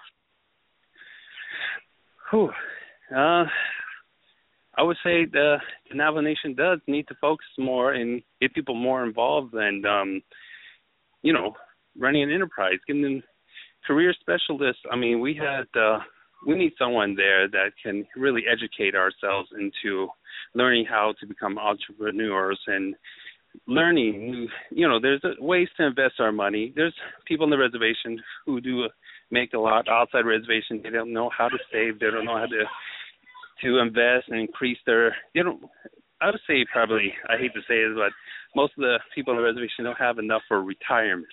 [SPEAKER 5] Whew. Uh, I would say the, the Navajo Nation does need to focus more and get people more involved, and um, you know, running an enterprise, getting them career specialists. I mean, we had uh, we need someone there that can really educate ourselves into learning how to become entrepreneurs and learning, you know, there's ways to invest our money. There's people on the reservation who do make a lot outside reservation. They don't know how to save. They don't know how to to invest and increase their, you know, I would say probably, I hate to say it, but most of the people on the reservation don't have enough for retirement.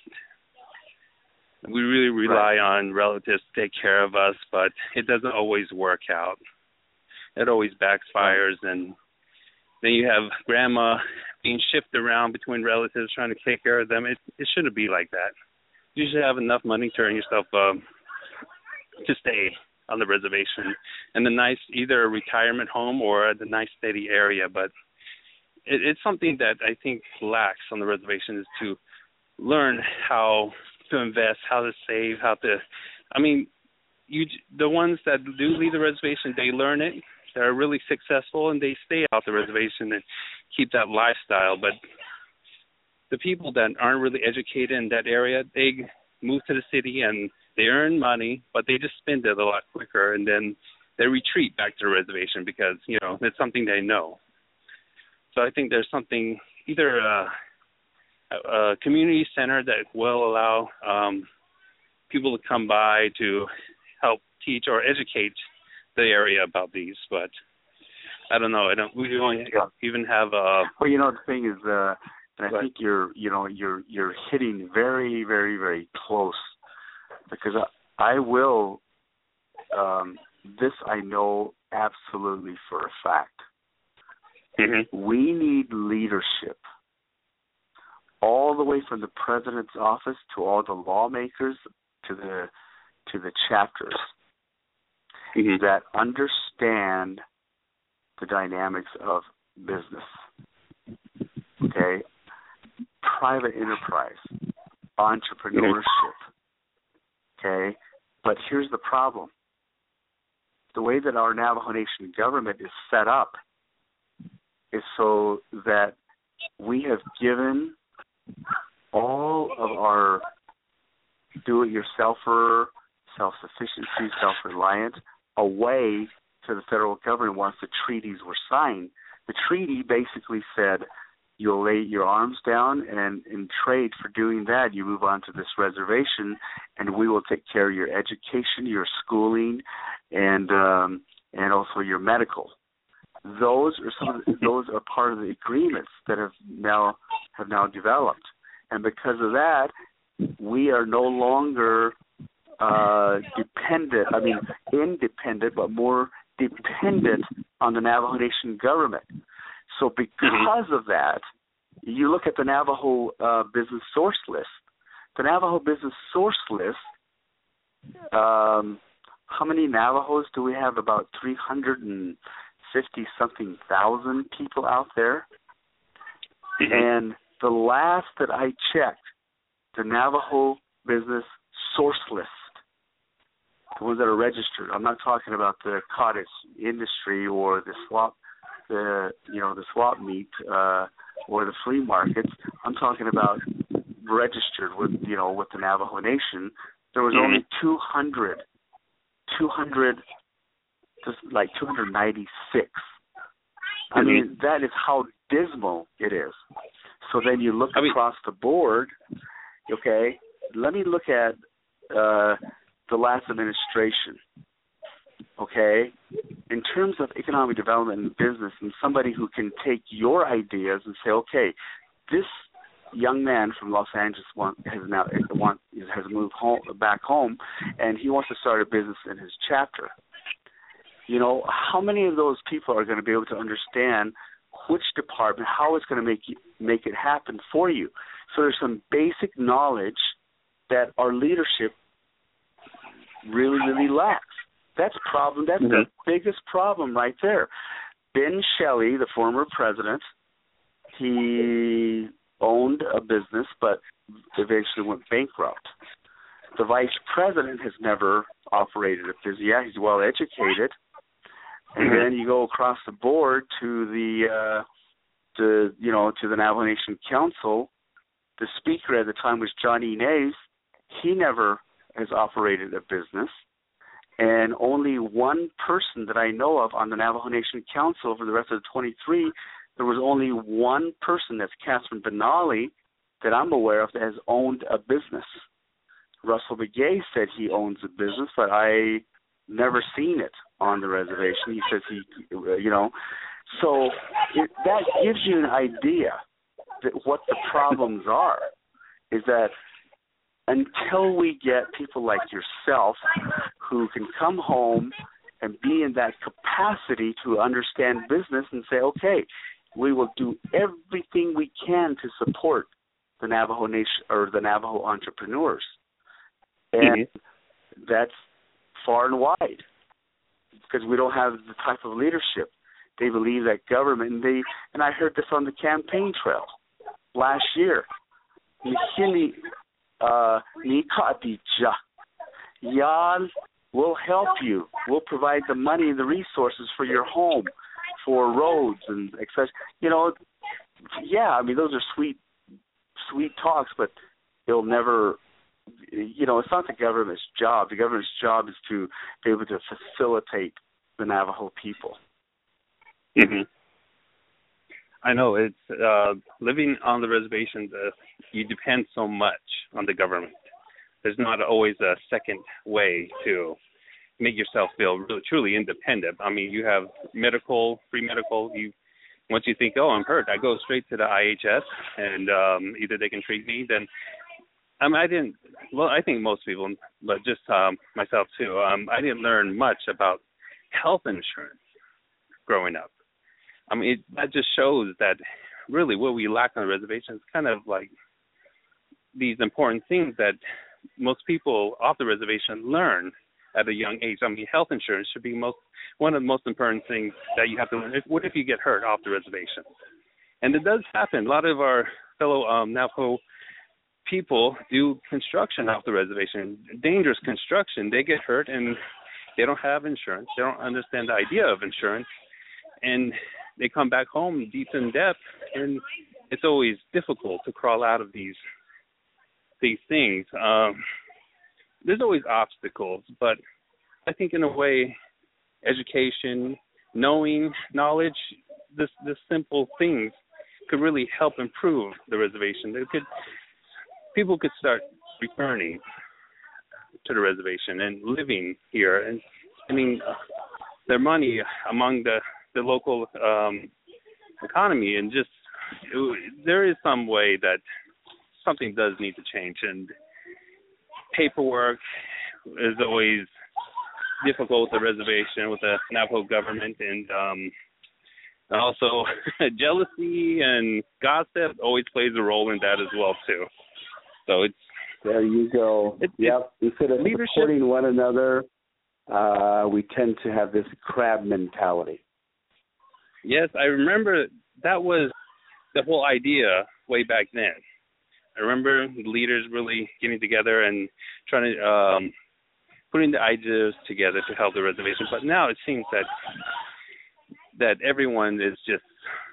[SPEAKER 5] We really rely right. on relatives to take care of us, but it doesn't always work out. It always backfires, and then you have grandma being shifted around between relatives trying to take care of them. It it shouldn't be like that. You should have enough money to earn yourself um, to stay on the reservation in the nice, either a retirement home or the nice steady area. But it, it's something that I think lacks on the reservation is to learn how to invest, how to save, how to. I mean, you the ones that do leave the reservation, they learn it. They're really successful, and they stay out the reservation and keep that lifestyle. But the people that aren't really educated in that area, they move to the city and they earn money, but they just spend it a lot quicker, and then they retreat back to the reservation because, you know, it's something they know. So I think there's something, either a, a community center that will allow um, people to come by to help teach or educate the area about these, but I don't know. I don't. We don't even have a.
[SPEAKER 3] Well, you know, the thing is, uh, and I think you're, you know, you're you're hitting very, very, very close, because I, I will. Um, this I know absolutely for a fact. Mm-hmm. We need leadership, all the way from the president's office to all the lawmakers to the to the chapters. Mm-hmm. That understand the dynamics of business. Okay? private enterprise, entrepreneurship. Okay? But here's the problem. The way that our Navajo Nation government is set up is so that we have given all of our do-it-yourselfer, self-sufficiency, self-reliant away to the federal government once the treaties were signed. The treaty basically said you'll lay your arms down, and in trade for doing that, you move on to this reservation, and we will take care of your education, your schooling, and um, and also your medical. Those are some of the, those are part of the agreements that have now have now developed, and because of that, we are no longer uh, dependent. I mean, independent, but more dependent on the Navajo Nation government. So because of that, you look at the Navajo uh, Business Source List. The Navajo Business Source List, um, how many Navajos do we have? About three hundred fifty-something thousand people out there. And the last that I checked, the Navajo Business Source List, the ones that are registered. I'm not talking about the cottage industry or the swap, the you know the swap meet uh, or the flea markets. I'm talking about registered with you know with the Navajo Nation. There was only two hundred, two hundred, just like two hundred ninety-six. I mean, that is how dismal it is. So then you look I mean, across the board. Okay, let me look at uh, the last administration. Okay, in terms of economic development and business, and somebody who can take your ideas and say, okay, this young man from Los Angeles want, has now want, has moved home, back home, and he wants to start a business in his chapter. You know, how many of those people are going to be able to understand which department, how it's going to make you, make it happen for you? So there's some basic knowledge that our leadership really, really lacks. That's problem. That's mm-hmm. the biggest problem right there. Ben Shelley, the former president, he owned a business but eventually went bankrupt. The vice president has never operated a business. Yeah, he's well educated. And mm-hmm. then you go across the board to the, uh, to you know, to the Navajo Nation Council. The speaker at the time was John Inez. He never has operated a business. And only one person that I know of on the Navajo Nation Council for the rest of the twenty-three, there was only one person, that's Catherine Benally, that I'm aware of that has owned a business. Russell Begay said he owns a business, but I never seen it on the reservation. He says he, you know. So it, that gives you an idea that what the problems are, is that until we get people like yourself who can come home and be in that capacity to understand business and say, okay, we will do everything we can to support the Navajo Nation or the Navajo entrepreneurs. And mm-hmm. that's far and wide, because we don't have the type of leadership. They believe that government, and they and I heard this on the campaign trail last year. Uh, Y'all will help you. We'll provide the money and the resources for your home, for roads and et cetera. You know, yeah, I mean, those are sweet, sweet talks, but it'll never, you know, it's not the government's job. The government's job is to be able to facilitate the Navajo people.
[SPEAKER 5] Mm-hmm. I know. It's uh, living on the reservation, uh, you depend so much on the government. There's not always a second way to make yourself feel really, truly independent. I mean, you have medical, free medical. You once you think, oh, I'm hurt, I go straight to the I H S, and um, either they can treat me. Then, I mean, I didn't. Well, I think most people, but just um, myself too. Um, I didn't learn much about health insurance growing up. I mean, it, that just shows that really what we lack on the reservation is kind of like these important things that most people off the reservation learn at a young age. I mean, health insurance should be most one of the most important things that you have to learn. If, what if you get hurt off the reservation? And it does happen. A lot of our fellow um, Navajo people do construction off the reservation, dangerous construction. They get hurt and they don't have insurance. They don't understand the idea of insurance, and they come back home deep in debt, and it's always difficult to crawl out of these these things. Um, there's always obstacles, but I think in a way, education, knowing, knowledge, this this simple things could really help improve the reservation. They could people could start returning to the reservation and living here and spending their money among the the local um, economy, and just it, there is some way that something does need to change, and paperwork is always difficult with the reservation, with the Navajo government, and um, also jealousy and gossip always plays a role in that as well too. So it's
[SPEAKER 3] there you go.
[SPEAKER 5] It,
[SPEAKER 3] yep. Instead of
[SPEAKER 5] leadership,
[SPEAKER 3] supporting one another, uh, we tend to have this crab mentality.
[SPEAKER 5] Yes, I remember that was the whole idea way back then. I remember the leaders really getting together and trying to um, putting the ideas together to help the reservation. But now it seems that that everyone is just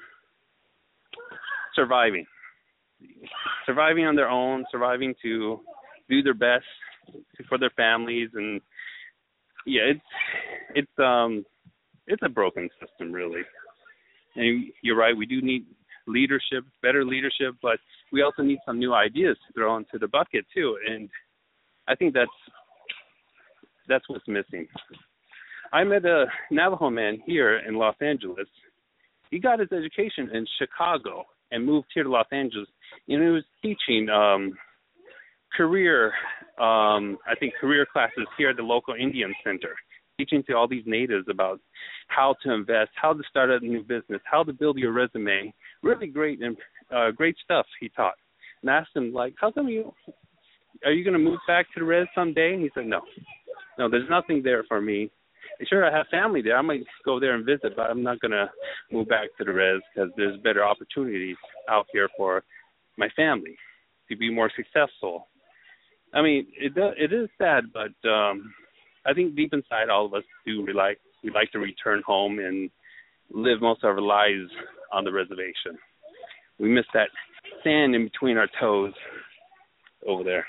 [SPEAKER 5] surviving, surviving on their own, surviving to do their best for their families, and yeah, it's it's um it's a broken system, really. And you're right, we do need leadership, better leadership, but we also need some new ideas to throw into the bucket too. And I think that's that's what's missing. I met a Navajo man here in Los Angeles. He got his education in Chicago and moved here to Los Angeles, and he was teaching um, career, um, I think career classes here at the local Indian Center, teaching to all these natives about how to invest, how to start a new business, how to build your resume. Really great and uh, great stuff he taught. And I asked him, like, how come you, are you going to move back to the res someday? And he said, no. No, there's nothing there for me. Sure, I have family there. I might go there and visit, but I'm not going to move back to the res because there's better opportunities out here for my family to be more successful. I mean, it it is sad, but um, I think deep inside all of us do we like we like to return home and live most of our lives on the reservation. We miss that sand in between our toes over there.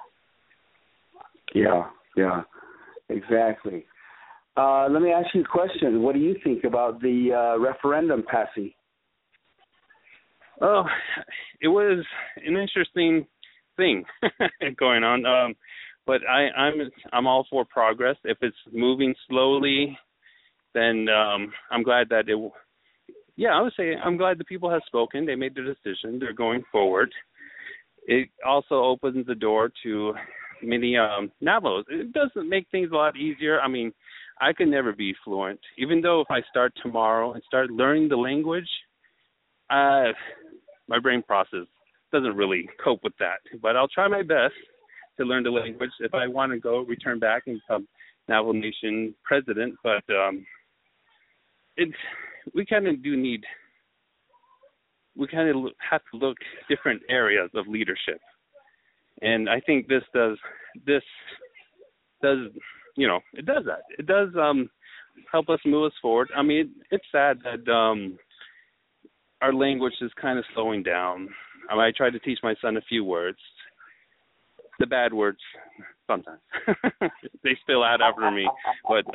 [SPEAKER 3] Yeah, yeah, exactly. Uh, let me ask you a question. What do you think about the uh, referendum passing?
[SPEAKER 5] Oh, it was an interesting thing going on, um, but I, I'm I'm all for progress. If it's moving slowly, then um, I'm glad that it. Yeah, I would say I'm glad the people have spoken. They made their decision. They're going forward. It also opens the door to many um, Navajos. It doesn't make things a lot easier. I mean, I could never be fluent. Even though if I start tomorrow and start learning the language, uh, my brain process doesn't really cope with that. But I'll try my best to learn the language if I want to go return back and become Navajo Nation president. But um, it's we kind of do need, we kind of have to look different areas of leadership. And I think this does, this does, you know, it does that. It does um, help us move us forward. I mean, it, it's sad that um, our language is kind of slowing down. I mean, I try to teach my son a few words. The bad words, sometimes. They spill out after me. But,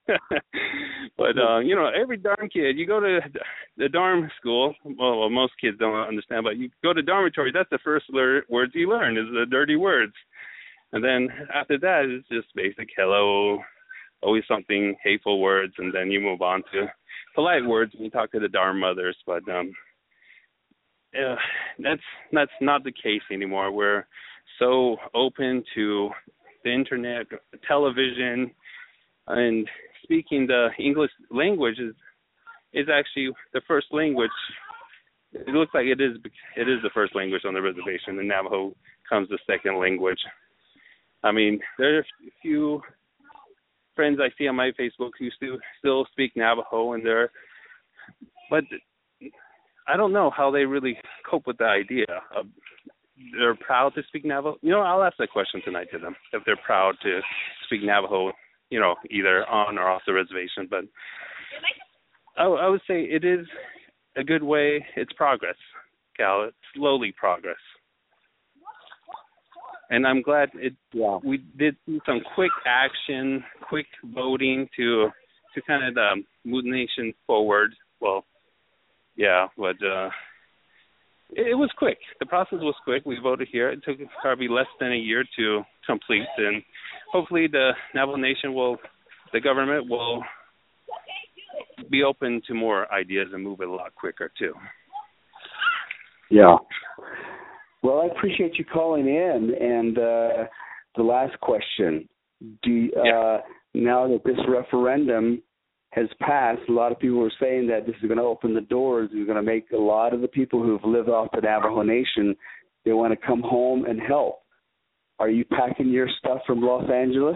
[SPEAKER 5] but uh, you know, every darn kid, you go to the dorm school, well, well, most kids don't understand, but you go to dormitory, that's the first lear- words you learn is the dirty words. And then after that, it's just basic hello, always something, hateful words, and then you move on to polite words when you talk to the dorm mothers. But um, yeah, that's that's not the case anymore. We're so open to the internet, television, and speaking the English language is is actually the first language. It looks like it is it is the first language on the reservation. The Navajo comes the second language. I mean, there are a few friends I see on my Facebook who still still speak Navajo, and they're, but I don't know how they really cope with the idea of they're proud to speak Navajo. You know, I'll ask that question tonight to them, if they're proud to speak Navajo, you know, either on or off the reservation. But I, I would say it is a good way. It's progress, Cal. It's slowly progress. And I'm glad it.
[SPEAKER 3] Yeah.
[SPEAKER 5] We did some quick action, quick voting to to kind of um, move the nation forward. Well, yeah, but uh, it, it was quick. The process was quick. We voted here. It took probably less than a year to complete, and hopefully the Navajo Nation will, the government will be open to more ideas and move it a lot quicker too.
[SPEAKER 3] Yeah. Well, I appreciate you calling in. And uh, the last question: Do uh,
[SPEAKER 5] yeah.
[SPEAKER 3] now that this referendum has passed, a lot of people are saying that this is going to open the doors. It's going to make a lot of the people who have lived off the Navajo Nation, they want to come home and help. Are you packing your stuff from Los Angeles?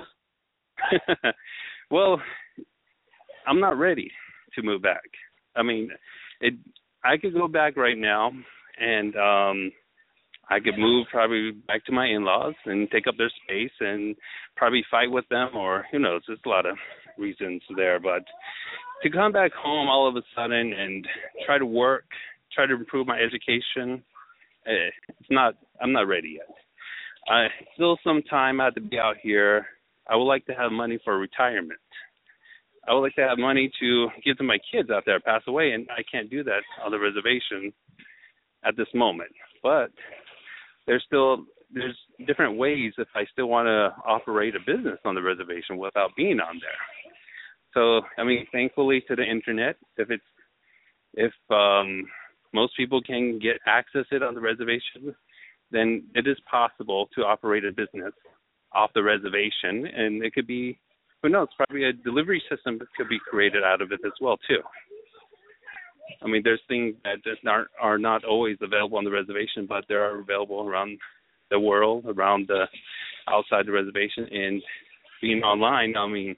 [SPEAKER 5] Well, I'm not ready to move back. I mean, it. I could go back right now, and um, I could move probably back to my in-laws and take up their space and probably fight with them, or who knows. There's a lot of reasons there, but to come back home all of a sudden and try to work, try to improve my education, it's not. I'm not ready yet. I still some time I have to be out here. I would like to have money for retirement. I would like to have money to give to my kids out there pass away, and I can't do that on the reservation at this moment. But there's still there's different ways if I still want to operate a business on the reservation without being on there. So I mean, thankfully to the internet, if it's if um, most people can get access it on the reservation, then it is possible to operate a business off the reservation, and it could be, who knows, probably a delivery system could be created out of it as well too. I mean, there's things that just aren't, are not always available on the reservation, but they are available around the world, around the outside the reservation, and being online. I mean,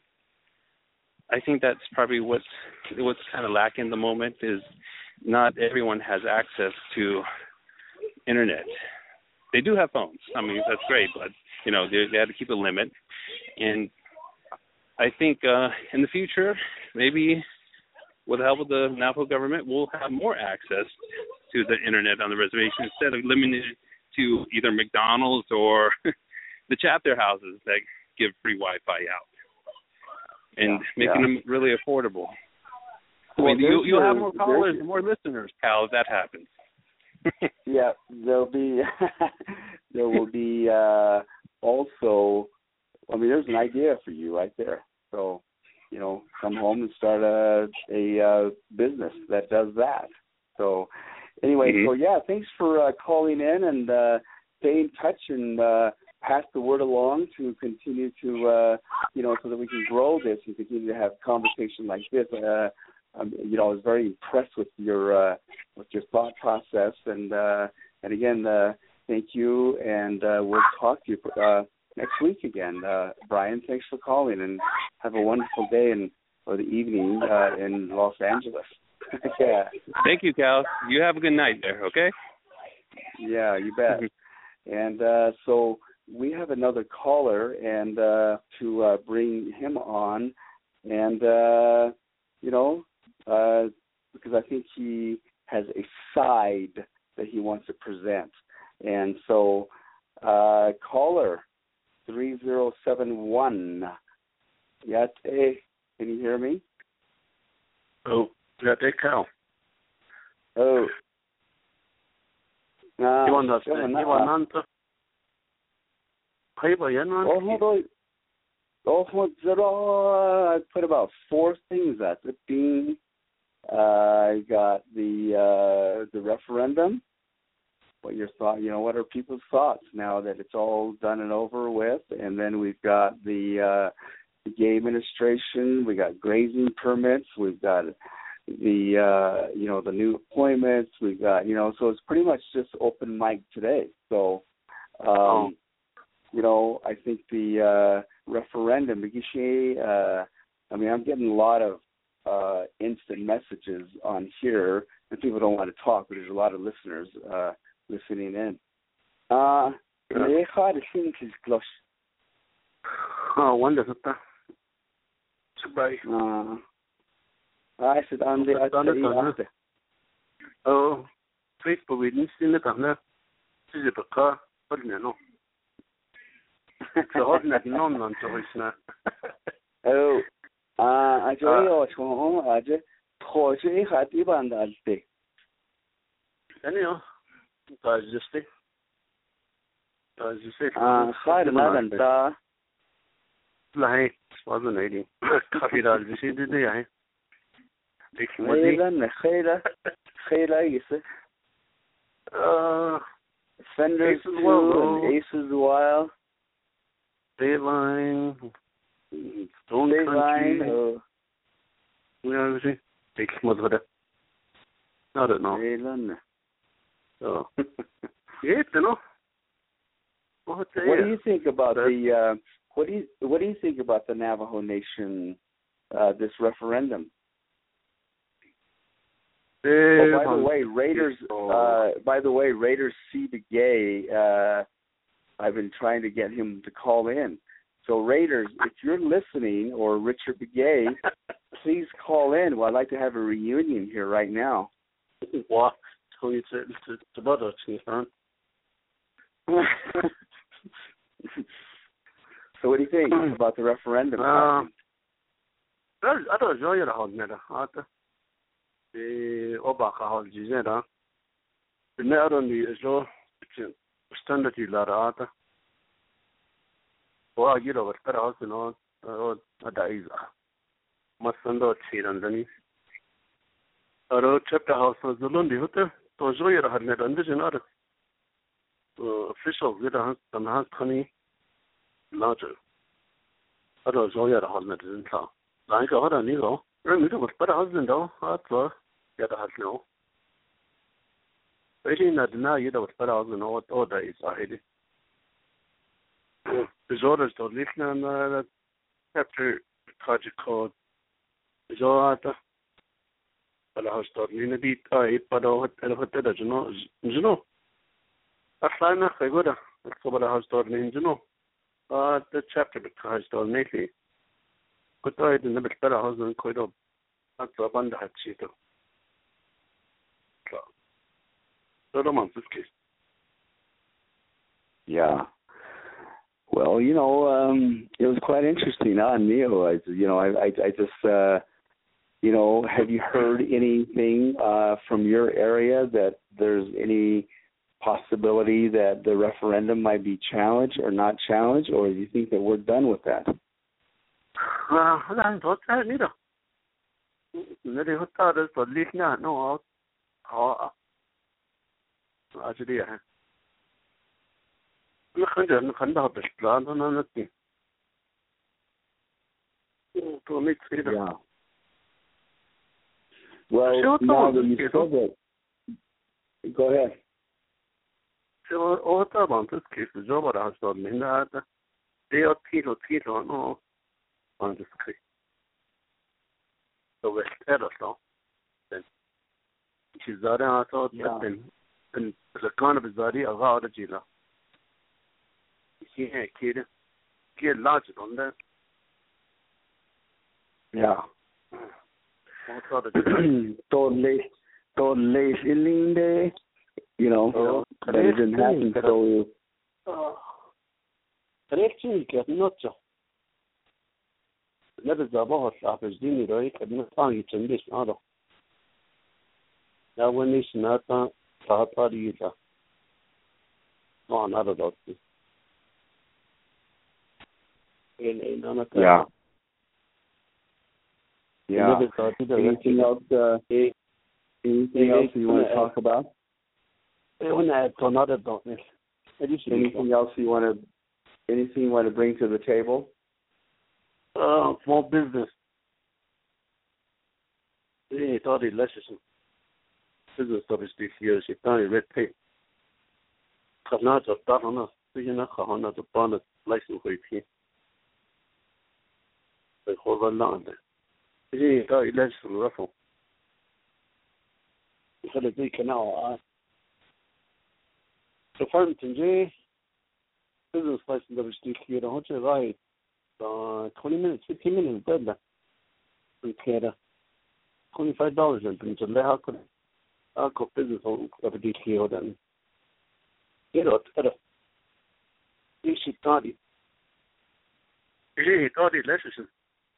[SPEAKER 5] I think that's probably what's what's kind of lacking at the moment is not everyone has access to internet. They do have phones. I mean, that's great, but you know, they, they have to keep a limit. And I think uh, in the future, maybe with the help of the Navajo government, we'll have more access to the internet on the reservation instead of limiting it to either McDonald's or the chapter houses that give free Wi-Fi out, and yeah, making yeah. them really affordable. I
[SPEAKER 3] well,
[SPEAKER 5] mean, you, you'll have more callers and more listeners, Cal, if that happens.
[SPEAKER 3] Yeah, there'll be there will be uh, also. I mean, there's an idea for you right there. So, you know, come home and start a a uh, business that does that. So, anyway, mm-hmm. so yeah, thanks for uh, calling in and uh, stay in touch and uh, pass the word along to continue to uh, you know, so that we can grow this and continue to have conversation like this. Uh, Um, you know, I was very impressed with your uh, with your thought process, and uh, and again, uh, thank you, and uh, we'll talk to you uh, next week again. Uh, Brian, thanks for calling, and have a wonderful day and or the evening uh, in Los Angeles. Yeah.
[SPEAKER 5] Thank you, Cal. You have a good night there. Okay.
[SPEAKER 3] Yeah, you bet. And uh, so we have another caller, and uh, to uh, bring him on, and uh, you know. Uh, because I think he has a side that he wants to present. And so, uh, caller three zero seven one. Yate, can you hear me?
[SPEAKER 6] Oh, Yate Cal.
[SPEAKER 3] Oh.
[SPEAKER 6] Uh, Iwan das, Iwan nanta. Paiba yanan.
[SPEAKER 3] Oh, oh, oh, I put about four things at the bean. Uh, I got the uh, the referendum. What your thought? You know, what are people's thoughts now that it's all done and over with? And then we've got the, uh, the gay administration. We got grazing permits. We've got the uh, you know the new appointments. We've got you know so it's pretty much just open mic today. So um, oh. you know I think the uh, referendum. Uh, I mean, I'm getting a lot of uh, instant messages on here, and people don't want to talk, but there's a lot of listeners uh, listening in. Uh, yeah.
[SPEAKER 6] Oh, wonderful. Goodbye.
[SPEAKER 3] Uh, I said, I'm the
[SPEAKER 6] Oh, Facebook, we didn't see the camera. This is a car, but no. So, what's not known on to
[SPEAKER 3] Oh, I just want I just thought you had even that day.
[SPEAKER 6] Anyhow, that's just it. That's just it.
[SPEAKER 3] Ah, hard man, da.
[SPEAKER 6] Like, wasn't it? Coffee does this in the day.
[SPEAKER 3] Khayla, khayla, khayla, you say.
[SPEAKER 6] Uh,
[SPEAKER 3] Fenders well, Aces Wild.
[SPEAKER 6] Dayline. Stone
[SPEAKER 3] Dayline.
[SPEAKER 6] Where is he? Take what's with it? I don't know.
[SPEAKER 3] Dayline.
[SPEAKER 6] Oh. Yeah, you know. What
[SPEAKER 3] do you think about the? Uh, what do you What do you think about the Navajo Nation? Uh, this referendum. Oh, by the way, Raiders. Uh, by the way, Raiders C. Begay. Uh, I've been trying to get him to call in. So Raiders, if you're listening, or Richard Begay, please call in. Well, I'd like to have a reunion here right now.
[SPEAKER 6] What? So it's it's about us,
[SPEAKER 3] So what do you think about the referendum?
[SPEAKER 6] Uh, I don't know. You're a matter. The Obaka Hall, Gizena. The matter on the Israel standard you lara. Well, you know what? But also, you know, a days. Must send out cheat underneath. A road chapter house was the Lundi Hotel. To enjoy your had net under another official with a house and house honey larger. I don't enjoy your hard net in town. Like a other Nilo. Remember what better husband though? That's what the other has no. Waiting that now you know what better husband or what order is already. The orders don't listen on that chapter project called is all out. But I was talking in a bit, I but I had to know, you know. I find that I got a couple of house talking in, you know. Uh, the chapter because I told lately. But I didn't have a better house than quite up. That's a band of shit. So, so the month is case.
[SPEAKER 3] Yeah. Well, you know, um, it was quite interesting on Neo. I, you know, I, I, I just, uh, you know, have you heard anything uh, from your area that there's any possibility that the referendum might be challenged or not challenged, or do you think that we're done with that?
[SPEAKER 6] Well, I don't know that either. Maybe what that is, but at least not. No, I'll, actually, I can't help it. I don't know nothing. To make it.
[SPEAKER 3] Yeah. Well, now that you said that, go ahead.
[SPEAKER 6] So, what about this case? The job I was told me that they are Tito Tito, no, on this case. So, we're scared of them. Then, she's there, I thought, and the kind of Zari around the Gila. He had kid, kid larger on that.
[SPEAKER 3] Yeah. Totally, totally feeling there, you know, oh, that it didn't happen. So,
[SPEAKER 6] actually, get not so. Let us about offers dinner, right? I didn't find it in this other. Now, when it's not a party, it's no, another doctor.
[SPEAKER 3] Yeah. Yeah. Anything else? Uh, anything else you want to talk about?
[SPEAKER 6] Anything
[SPEAKER 3] else you want to? Anything you want to bring to the table?
[SPEAKER 6] Uh, small business. Hey, thought it less business service this year. She found red tape. Cause now it's a dot on us. So you know how not to bond license with you. The whole lot there. Jadi ito ilan sa rafo. Kada di kanal ah. So farm tinje business license that was here to hoche right uh twenty minutes, fifteen minutes dead da. In Canada. Twenty five dollars and then to le hakko hakko business on that di here then. Ito ito. Isi tadi. Isi tadi lesson.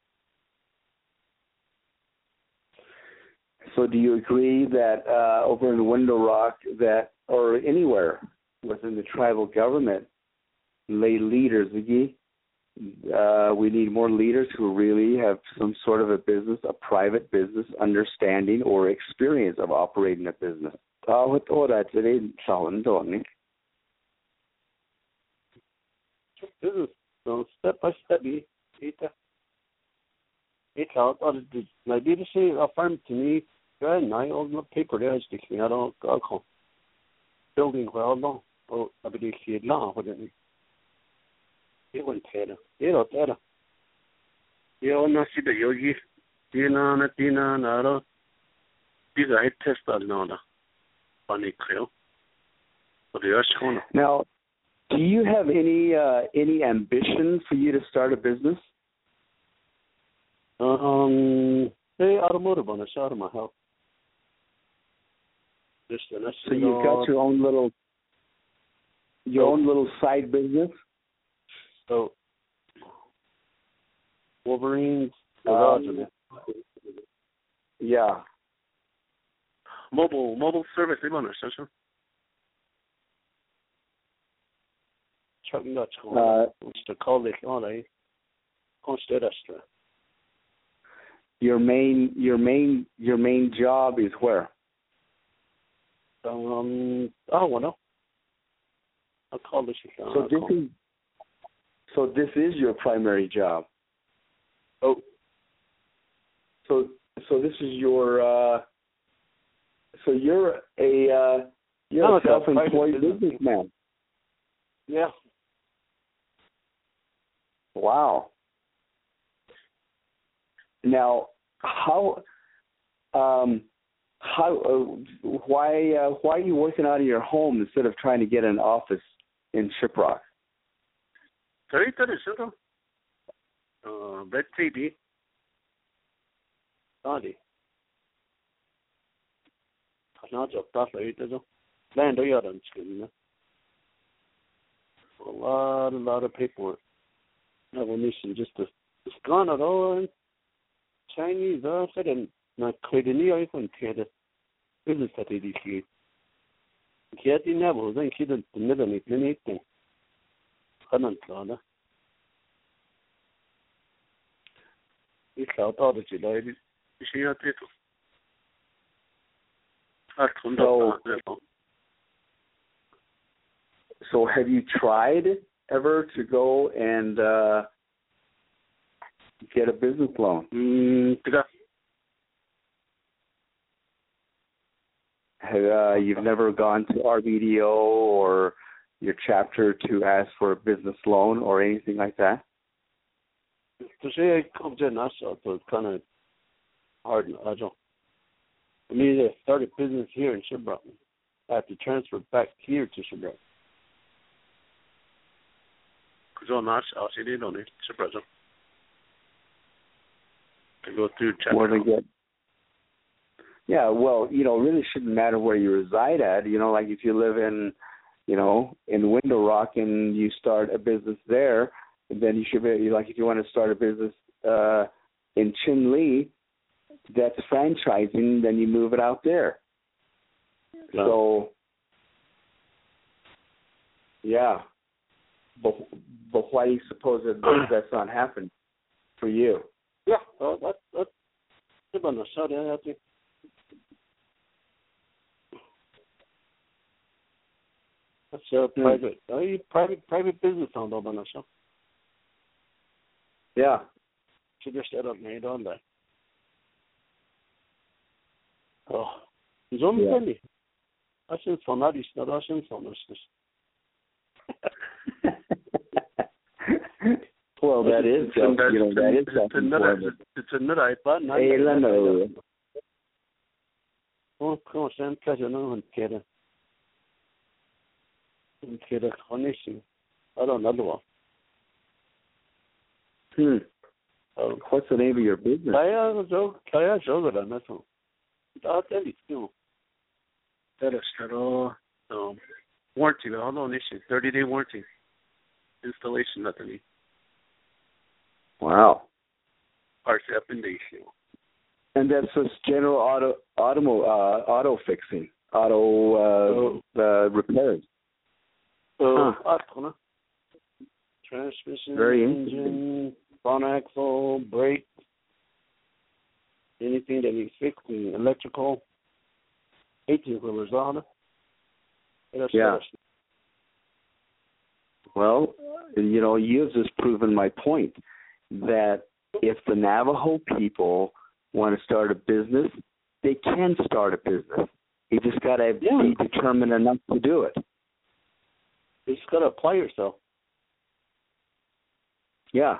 [SPEAKER 3] So do you agree that uh, over in Window Rock that, or anywhere within the tribal government, lay leaders, uh, we need more leaders who really have some sort of a business, a private business understanding or experience of operating a business?
[SPEAKER 6] Business, so step by step, it's it's out. I did say a farm to me. Good, I own the paper there. I stick. I don't go building well. No, oh, I believe he had long. What did it went better. You know better. You know, see the yogi. Dina, na dina, na na. These are hit test on na. Funny clear. But the corner.
[SPEAKER 3] Now, do you have any uh, any ambition for you to start a business?
[SPEAKER 6] Um, hey, automotive on the side of my house. Just,
[SPEAKER 3] so you've got your own little, your so, own little side business.
[SPEAKER 6] So, Wolverines, um,
[SPEAKER 3] yeah.
[SPEAKER 6] Mobile, mobile service. They want to session. Chuck nuts. What's the call it on a constant extra.
[SPEAKER 3] Your main, your main, your main job is where?
[SPEAKER 6] Um, I don't know. I'll call this. Uh,
[SPEAKER 3] so this is, so this is your primary job.
[SPEAKER 6] Oh,
[SPEAKER 3] so so this is your. Uh, so you're a uh, you're no, a self-employed businessman.
[SPEAKER 6] Yeah.
[SPEAKER 3] Wow. Now, how, um, how, uh, why, uh, why are you working out of your home instead of trying to get an office in Shiprock?
[SPEAKER 6] Sorry, that is it. Uh, red T V. Sorry. Not just that, right? There's a land of other things. A lot, a lot of paperwork. Not one mission, just to, it's gone at all. Chinese, I said, and not quite a new iPhone theater. Business that they did. Getting never, then she didn't never make anything. Hanan Plana. It's out of the July. She had it.
[SPEAKER 3] So, so have you tried ever to go and uh, get a business loan?
[SPEAKER 6] Mm,
[SPEAKER 3] have, uh, you've never gone to R B D O or your chapter to ask for a business loan or anything like that?
[SPEAKER 6] To say I come to Nassau, so it's kind of hard. I don't. I mean, I started business here in Sherbrooke. I have to transfer back here to Sherbrooke. Because on Nassau, I didn't know it. Sherbrooke. To go through chapter.
[SPEAKER 3] Where to get? Yeah, well, you know, it really shouldn't matter where you reside at. You know, like if you live in, you know, in Window Rock and you start a business there, then you should be, like if you want to start a business uh, in Chin Lee, that's franchising, then you move it out there. No. So, yeah. But, but why do you suppose that that's not happened for you?
[SPEAKER 6] Yeah, well, that, that's on the side, I think. That's uh, mm. private. Uh, private private business on the show.
[SPEAKER 3] Yeah.
[SPEAKER 6] Should just set up made on that. Oh, it's only funny. I shouldn't phone that. It's not. I shouldn't phone this.
[SPEAKER 3] Well, that is, self, you know, that is self-employment.
[SPEAKER 6] It's another iPad.
[SPEAKER 3] Hey, Leno.
[SPEAKER 6] Oh, come on, Sam. Pleasure, no one cares. I don't know.
[SPEAKER 3] Hmm. Oh, what's the name of your business?
[SPEAKER 6] Kaya Kaya Jogara, that's all. I'll tell you. That is true. Um, warranty, hold on, issue. thirty day warranty. Installation, nothing.
[SPEAKER 3] Wow.
[SPEAKER 6] Parts up in the issue.
[SPEAKER 3] And that's just general auto, automo, uh, auto fixing, auto uh, oh. uh, repairs.
[SPEAKER 6] So, huh. Transmission,
[SPEAKER 3] very
[SPEAKER 6] engine, front axle, brake, anything that needs fixing, electrical, eighteen wheelers on it.
[SPEAKER 3] Yeah. Well, you know, you've just proven my point that if the Navajo people want to start a business, they can start a business. You just got to
[SPEAKER 6] yeah.
[SPEAKER 3] be determined enough to do it.
[SPEAKER 6] You just got to apply yourself.
[SPEAKER 3] Yeah.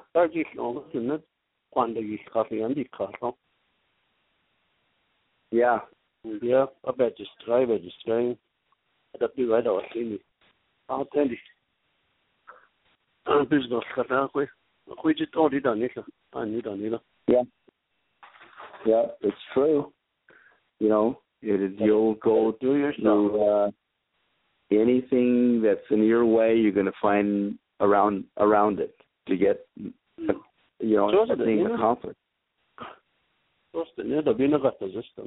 [SPEAKER 3] Yeah.
[SPEAKER 6] Yeah, I bet just drive it, just drive. I'd be right out of me. I'll tell you. I'm business cut out with. We just already done it. I need on it.
[SPEAKER 3] Yeah. Yeah, it's true. You know, it is, you'll go
[SPEAKER 6] do yourself.
[SPEAKER 3] through uh, anything that's in your way, you're going to find around around it to get, you know,
[SPEAKER 6] so
[SPEAKER 3] a thing accomplished.
[SPEAKER 6] Просто не да винаната защо.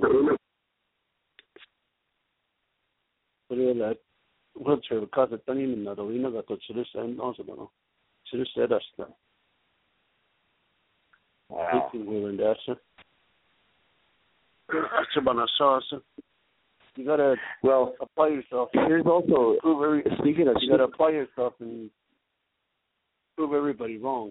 [SPEAKER 6] Преле, вече каза тани на да винаната чрез едно чрез едашта.
[SPEAKER 3] Wow.
[SPEAKER 6] You gotta
[SPEAKER 3] well
[SPEAKER 6] apply yourself.
[SPEAKER 3] Here's also
[SPEAKER 6] every,
[SPEAKER 3] speaking of
[SPEAKER 6] you gotta apply yourself and prove everybody wrong.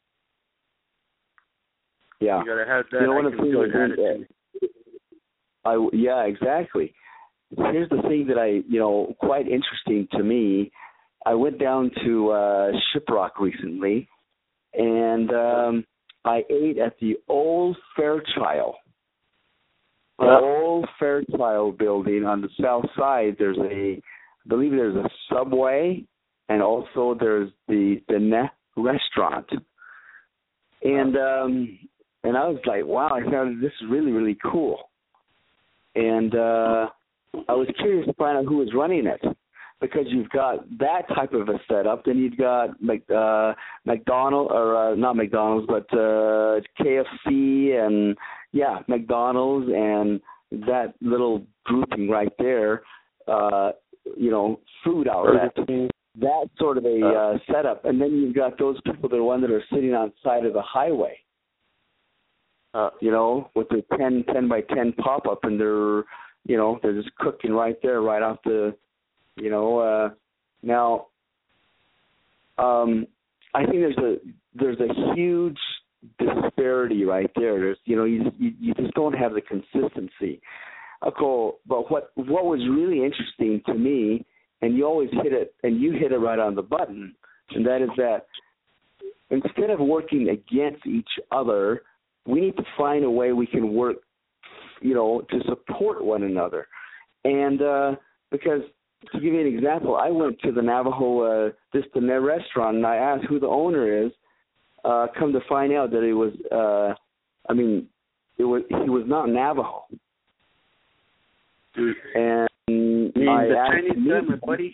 [SPEAKER 3] Yeah,
[SPEAKER 6] you gotta have that.
[SPEAKER 3] You know, one of the things I, I yeah exactly. Here's the thing that I you know quite interesting to me. I went down to uh, Shiprock recently, and um, I ate at the old Fairchild. The
[SPEAKER 6] yeah.
[SPEAKER 3] old Fairchild building on the south side. There's a, I believe there's a Subway, and also there's the the Ne restaurant. And um, and I was like, wow, I found this is really really cool. And uh, I was curious to find out who was running it, because you've got that type of a setup. Then you've got Mc, uh, McDonald's, or uh, not McDonald's, but uh, K F C, and yeah, McDonald's, and that little grouping right there. Uh, you know, food outlet. That sort of a uh, setup, and then you've got those people that are one that are sitting on the side of the highway. Uh, you know, with the ten, ten by ten pop up, and they're, you know, they're just cooking right there, right off the. You know, uh, now, um, I think there's a there's a huge disparity right there. There's, you know, you you, you just don't have the consistency. Okay, but what what was really interesting to me, and you always hit it, and you hit it right on the button, and that is that instead of working against each other, we need to find a way we can work, you know, to support one another, and uh, because. To give you an example, I went to the Navajo, uh, this the Ne restaurant, and I asked who the owner is. Uh, come to find out that it was, uh, I mean, it was he was not Navajo.
[SPEAKER 6] Dude.
[SPEAKER 3] And
[SPEAKER 6] you
[SPEAKER 3] I
[SPEAKER 6] the
[SPEAKER 3] asked
[SPEAKER 6] Chinese
[SPEAKER 3] him,
[SPEAKER 6] guy, buddy.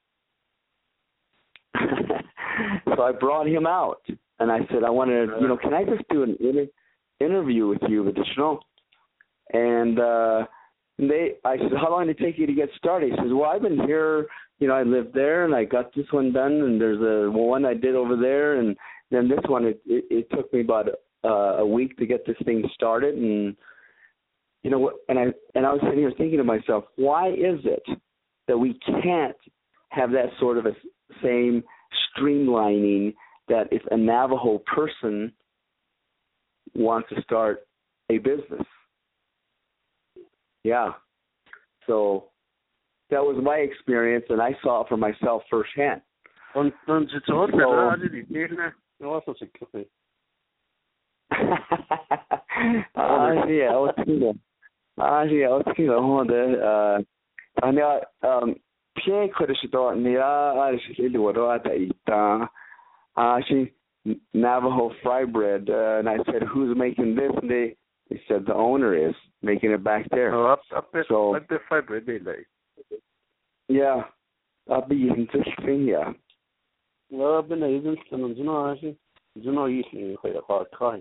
[SPEAKER 3] So I brought him out, and I said, I want to, you know, can I just do an inter- interview with you, Additional? And uh, They, I said, how long did it take you to get started? He says, well, I've been here, you know, I lived there, and I got this one done, and there's a one I did over there, and then this one, it, it, it took me about uh, a week to get this thing started, and, you know, and I and I was sitting here thinking to myself, why is it that we can't have that sort of a same streamlining that if a Navajo person wants to start a business? Yeah, so that was my experience, and I saw it for myself firsthand.
[SPEAKER 6] On on het hoort met haar die tegen No, that's not a good
[SPEAKER 3] Ah, yeah, I was thinking. Ah, yeah, I was thinking on the uh, and um, Pierre could have thought near actually what I thought. Ah, she Navajo fry bread, uh, and I said, "Who's making this?" And they, they said the owner is making it back there.
[SPEAKER 6] Oh, up, up there,
[SPEAKER 3] so
[SPEAKER 6] up there, fry bread, they like.
[SPEAKER 3] Yeah, that'd be interesting. Yeah.
[SPEAKER 6] Well, I've been using some, you know, actually, you know, usually quite a hard time.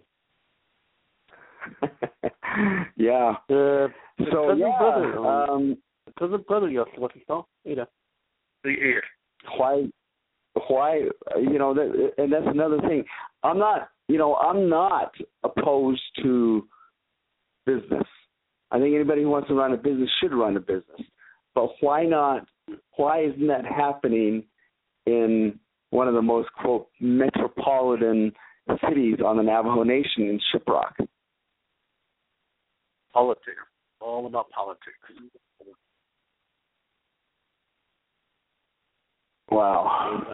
[SPEAKER 3] Yeah.
[SPEAKER 6] The, the
[SPEAKER 3] so
[SPEAKER 6] cousin
[SPEAKER 3] yeah,
[SPEAKER 6] brother, um,
[SPEAKER 3] um,
[SPEAKER 6] the cousin brother, you what he saw, either. The ear.
[SPEAKER 3] why, why, you know, that, and that's another thing. I'm not, you know, I'm not opposed to business. I think anybody who wants to run a business should run a business. But why not? Why isn't that happening in one of the most, quote, metropolitan cities on the Navajo Nation in Shiprock?
[SPEAKER 6] Politics. All about politics.
[SPEAKER 3] Wow.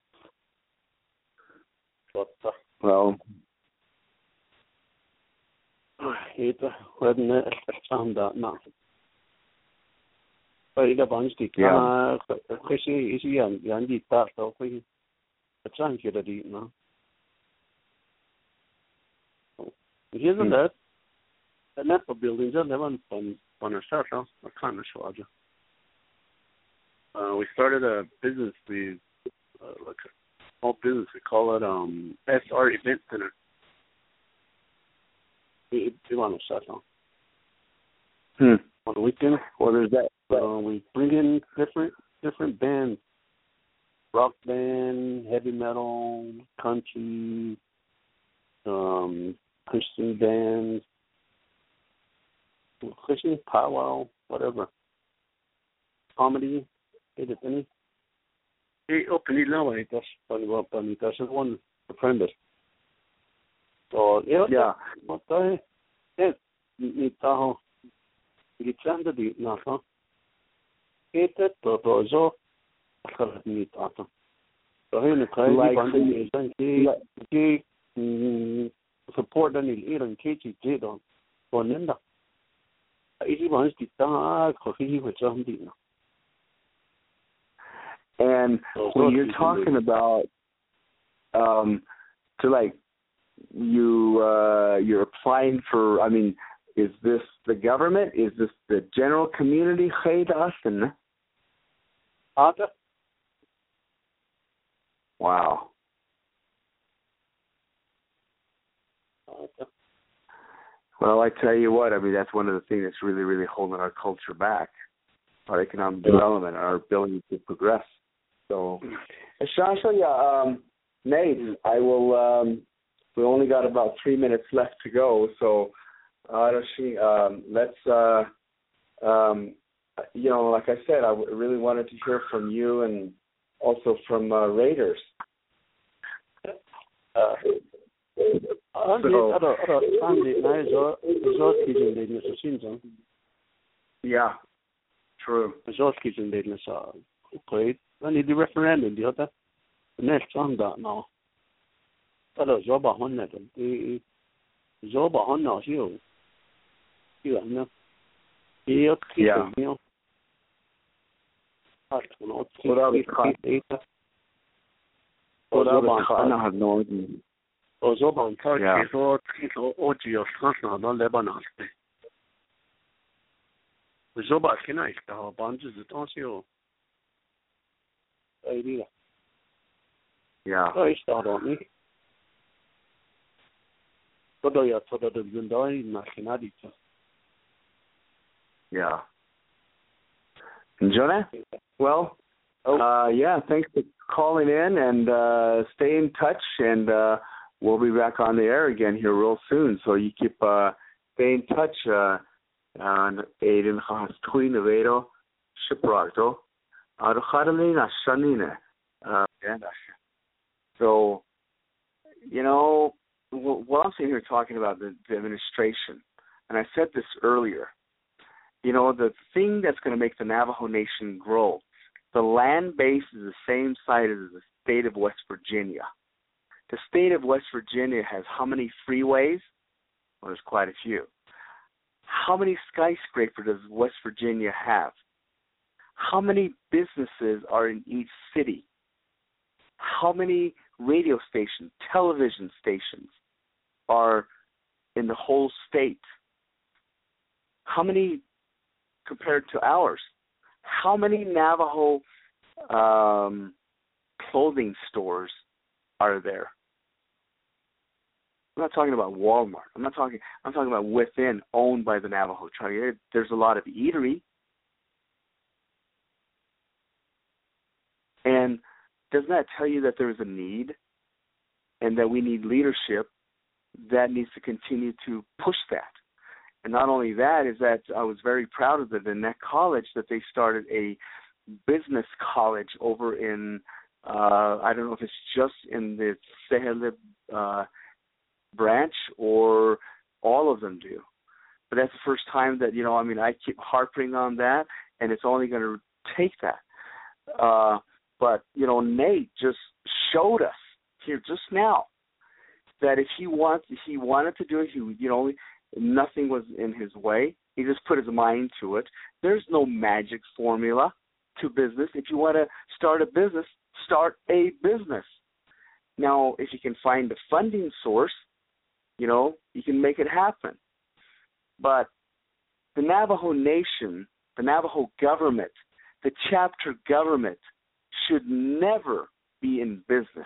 [SPEAKER 6] But, uh,
[SPEAKER 3] well,
[SPEAKER 6] either when I found that now. But the bunch of
[SPEAKER 3] yeah.
[SPEAKER 6] Chrissy is young, young, deep, that, so we a chance to eat now. Here's
[SPEAKER 3] Hmm.
[SPEAKER 6] that. The Napa buildings are never on on our start, huh? I can't show you. Uh, we started a business, we, uh, like a small business, we call it um, S R Event Center. We, we want to shut down.
[SPEAKER 3] Hmm.
[SPEAKER 6] On the weekend,
[SPEAKER 3] well, there's that.
[SPEAKER 6] uh, we bring in different different bands, rock band, heavy metal, country, um, Christian bands, Christian powwow, whatever. Comedy, anything. Hey, open it now, I guess. Funny, well, funny. That's the one apprentice. So, yeah,
[SPEAKER 3] Yeah.
[SPEAKER 6] what the heck? Ni taho. Ni chanda di na ha. Ete to dozo. Akala ni taho. So, hey, ni kai ni bandi is an ki ki support dan il iran kechi jedo. Bonenda. Isi bandi di taho ko hi ho chandi na.
[SPEAKER 3] And
[SPEAKER 6] so,
[SPEAKER 3] when you're talking about um, to like you uh, you're applying for, I mean, is this the government? Is this the general community? Heidasten? Wow. Well, I tell you what, I mean, that's one of the things that's really, really holding our culture back, our economic development, our ability to progress. So, Shasha, yeah, um, Nate, I will, um, we only got about three minutes left to go, so uh, um, let's, uh, um, you know, like I said, I really wanted to hear from you and also from uh, Raiders.
[SPEAKER 6] Uh, so,
[SPEAKER 3] yeah, true.
[SPEAKER 6] Great. I need the referendum, the other. The next on that now. But a job on that. The job on now, you. You know. You
[SPEAKER 3] yeah.
[SPEAKER 6] You know.
[SPEAKER 3] What are we cutting? What are we cutting? I have no idea.
[SPEAKER 6] Oh, job on part. So, so, oh, you can't not Lebanon. The job I can I have bunches of tonsils. Idea.
[SPEAKER 3] Yeah.
[SPEAKER 6] I start on me. But I thought that the Hyundai nationality.
[SPEAKER 3] Yeah. Jonah? Well, oh. uh, yeah, thanks for calling in and uh, stay in touch, and uh, we'll be back on the air again here real soon. So you keep uh, stay in touch. Uh, and Aiden has twin Navedo, Shiprock. Uh, so, you know, while I'm sitting here talking about the, the administration, and I said this earlier, you know, the thing that's going to make the Navajo Nation grow, the land base is the same size as the state of West Virginia. The state of West Virginia has how many freeways? Well, there's quite a few. How many skyscrapers does West Virginia have? How many businesses are in each city? How many radio stations, television stations are in the whole state? How many compared to ours? How many Navajo um, clothing stores are there? I'm not talking about Walmart. I'm not talking. I'm talking about within, owned by the Navajo tribe. There's a lot of eatery, and doesn't that tell you that there is a need, and that we need leadership that needs to continue to push that? And not only that, is that I was very proud of the Annette College that they started a business college over in. Uh, I don't know if it's just in the Sehelib uh branch or all of them do, but that's the first time that, you know, I mean, I keep harping on that, and it's only going to take that. Uh, but, you know, Nate just showed us here just now that if he wants, if he wanted to do it, he, you know, nothing was in his way. He just put his mind to it. There's no magic formula to business. If you want to start a business, start a business. Now, if you can find a funding source, you know, you can make it happen. But the Navajo Nation, the Navajo government, the chapter government should never be in business.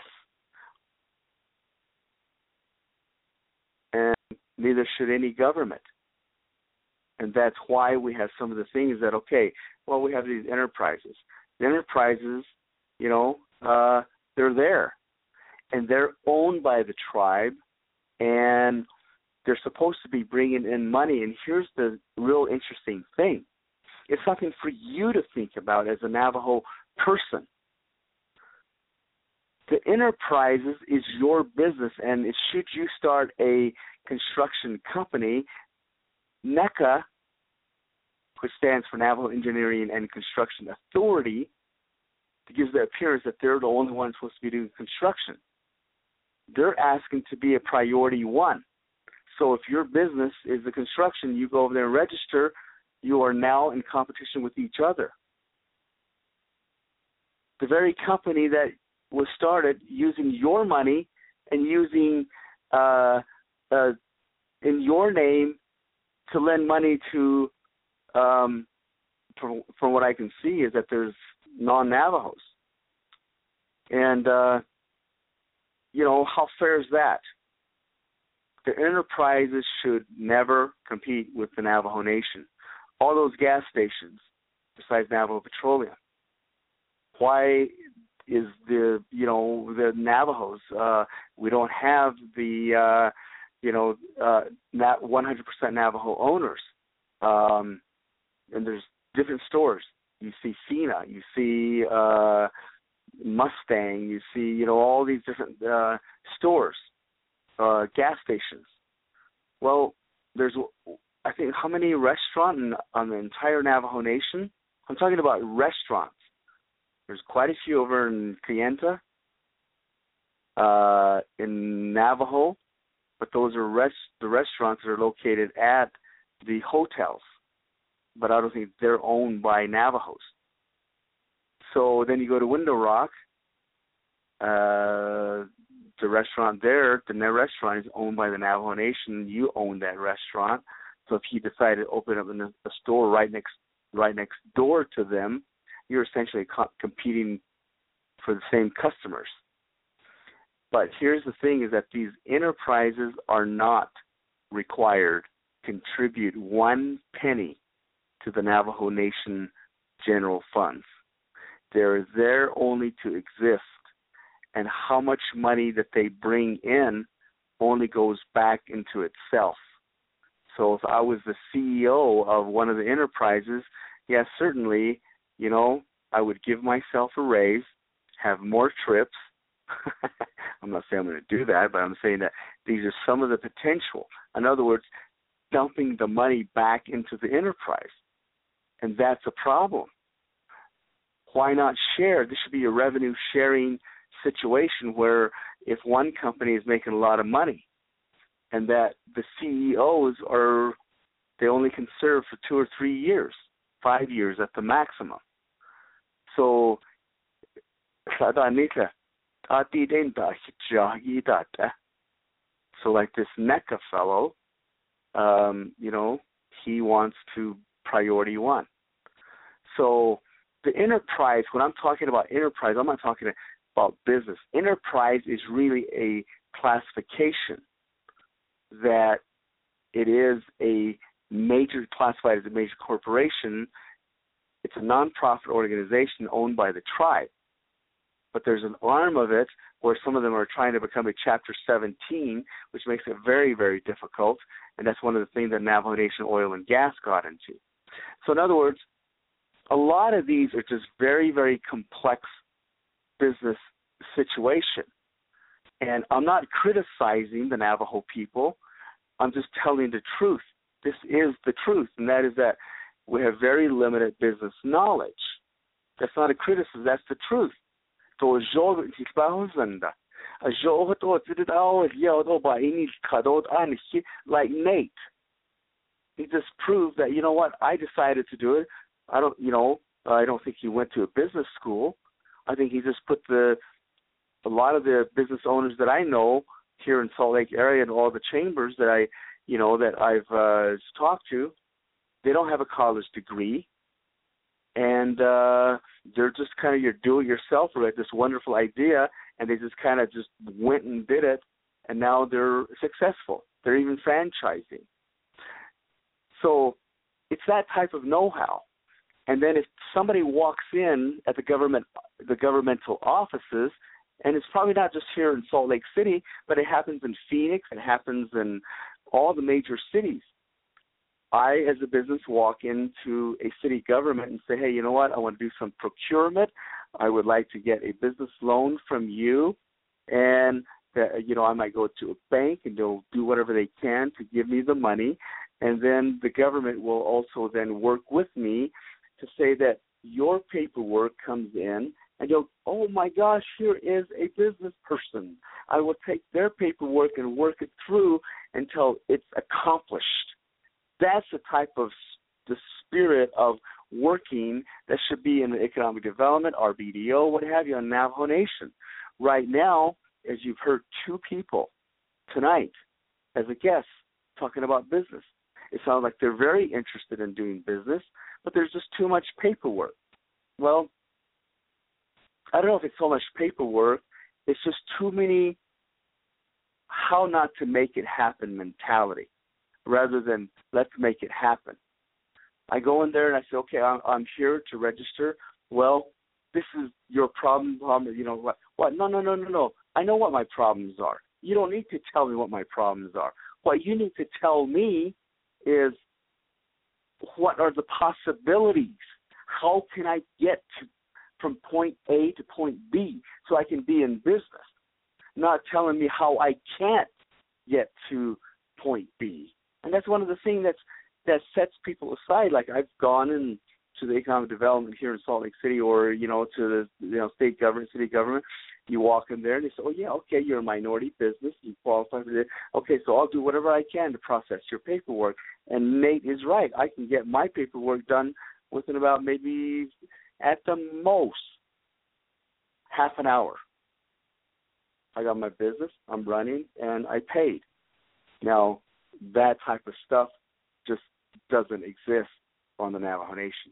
[SPEAKER 3] And neither should any government. And that's why we have some of the things that, okay, well, we have these enterprises. The enterprises, you know, uh, they're there. And they're owned by the tribe, and they're supposed to be bringing in money. And here's the real interesting thing. It's something for you to think about as a Navajo person. The enterprises is your business, and it, should you start a construction company, NECA, which stands for Navajo Engineering and Construction Authority, it gives the appearance that they're the only ones supposed to be doing construction. They're asking to be a priority one. So if your business is the construction, you go over there and register, you are now in competition with each other. The very company that was started using your money and using uh, uh, in your name to lend money to, um, from, from what I can see, is that there's non-Navajos. And, uh, you know, how fair is that? The enterprises should never compete with the Navajo Nation. All those gas stations, besides Navajo Petroleum, why is the, you know, the Navajos, uh, we don't have the, uh, you know, uh, not one hundred percent Navajo owners. Um, and there's different stores. You see Cena, you see uh, Mustang, you see, you know, all these different uh, stores, uh, gas stations. Well, there's, I think, how many restaurants in, on the entire Navajo Nation? I'm talking about restaurants. There's quite a few over in Kayenta, uh, in Navajo, but those are rest, the restaurants that are located at the hotels. But I don't think they're owned by Navajos. So then you go to Window Rock, uh, the restaurant there, the restaurant is owned by the Navajo Nation. You own that restaurant. So if you decide to open up a store right next right next door to them, you're essentially co- competing for the same customers. But here's the thing, is that these enterprises are not required to contribute one penny to the Navajo Nation general funds. They're there only to exist, and how much money that they bring in only goes back into itself. So if I was the C E O of one of the enterprises, yes, certainly, you know, I would give myself a raise, have more trips. I'm not saying I'm going to do that, but I'm saying that these are some of the potential. In other words, dumping the money back into the enterprise. And that's a problem. Why not share? This should be a revenue sharing situation where if one company is making a lot of money and that the C E Os are, they only can serve for two or three years, five years at the maximum. So, so like this NECA fellow, um, you know, he wants to priority one. So the enterprise, when I'm talking about enterprise, I'm not talking about business. Enterprise is really a classification that it is a major, classified as a major corporation. It's a nonprofit organization owned by the tribe. But there's an arm of it where some of them are trying to become a Chapter seventeen, which makes it very, very difficult. And that's one of the things that Navajo Nation Oil and Gas got into. So in other words, a lot of these are just very, very complex business situation. And I'm not criticizing the Navajo people. I'm just telling the truth. This is the truth, and that is that we have very limited business knowledge. That's not a criticism. That's the truth. Like Nate, he just proved that, you know what, I decided to do it. I don't, you know, I don't think he went to a business school. I think he just put the, a lot of the business owners that I know here in Salt Lake area and all the chambers that I, you know, that I've uh, talked to, they don't have a college degree. And uh, they're just kind of your do-it-yourself, right? This wonderful idea, and they just kind of just went and did it, and now they're successful. They're even franchising. So it's that type of know-how. And then if somebody walks in at the government, the governmental offices, and it's probably not just here in Salt Lake City, but it happens in Phoenix, it happens in all the major cities. I, as a business, walk into a city government and say, hey, you know what, I want to do some procurement. I would like to get a business loan from you. And, uh, you know, I might go to a bank and they'll do whatever they can to give me the money. And then the government will also then work with me to say that your paperwork comes in and you'll, oh, my gosh, here is a business person. I will take their paperwork and work it through until it's accomplished. That's the type of the spirit of working that should be in the economic development, R B D O, what have you, on Navajo Nation. Right now, as you've heard two people tonight as a guest talking about business, it sounds like they're very interested in doing business, but there's just too much paperwork. Well, I don't know if it's so much paperwork. It's just too many how not to make it happen mentality, rather than let's make it happen. I go in there and I say, okay, I'm, I'm here to register. Well, this is your problem, problem. You know what? What? No, no, no, no, no. I know what my problems are. You don't need to tell me what my problems are. What you need to tell me is what are the possibilities? How can I get to, from point A to point B so I can be in business? Not telling me how I can't get to point B. And that's one of the things that's, that sets people aside. Like I've gone in to the economic development here in Salt Lake City, or, you know, to the, you know, state government, city government. You walk in there and they say, oh, yeah, okay, you're a minority business. You qualify for this. Okay, so I'll do whatever I can to process your paperwork. And Nate is right. I can get my paperwork done within about maybe at the most half an hour. I got my business, I'm running, and I paid. Now, that type of stuff just doesn't exist on the Navajo Nation.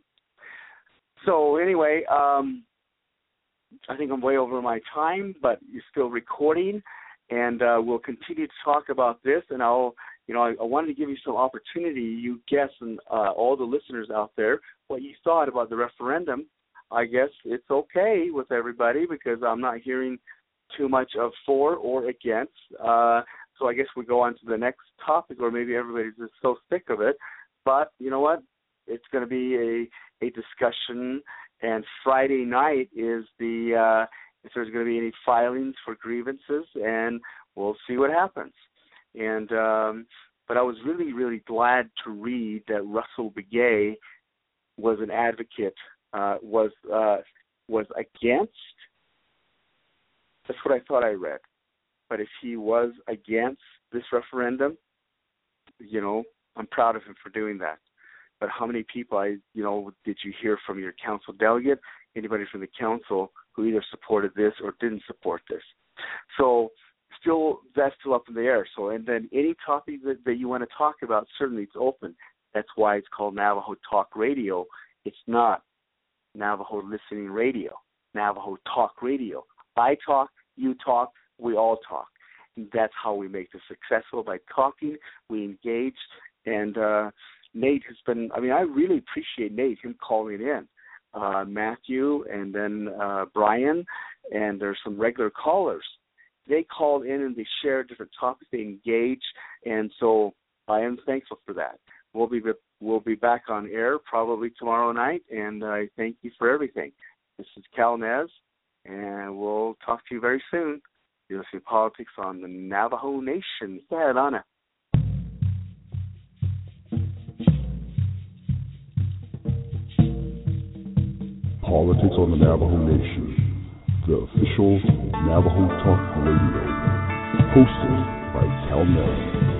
[SPEAKER 3] So anyway, um, I think I'm way over my time, but you're still recording, and uh, we'll continue to talk about this. And I'll, you know, I, I wanted to give you some opportunity, you guests and uh, all the listeners out there, what you thought about the referendum. I guess it's okay with everybody because I'm not hearing too much of for or against. Uh, so I guess we go on to the next topic, or maybe everybody's just so sick of it. But you know what? It's going to be a, a discussion, and Friday night is the, uh, if there's going to be any filings for grievances, and we'll see what happens. And um, but I was really, really glad to read that Russell Begay was an advocate, uh, was uh, was against. That's what I thought I read. But if he was against this referendum, you know, I'm proud of him for doing that. But how many people, I, you know, did you hear from your council delegate, anybody from the council who either supported this or didn't support this? So still, that's still up in the air. So, and then any topic that, that you want to talk about, certainly it's open. That's why it's called Navajo Talk Radio. It's not Navajo Listening Radio, Navajo Talk Radio. I talk, you talk, we all talk. And that's how we make this successful, by talking, we engage. And uh, Nate has been, I mean, I really appreciate Nate, him calling in. Uh, Matthew and then uh, Brian, and there's some regular callers. They called in and they shared different topics, they engage, and so I am thankful for that. We'll be we'll be back on air probably tomorrow night, and I thank you for everything. This is Cal Nez, and we'll talk to you very soon. You're listening to Politics on the Navajo Nation. Yeah, Lana.
[SPEAKER 4] Politics on the Navajo Nation, the official Navajo Talk Radio, hosted by Cal Nez.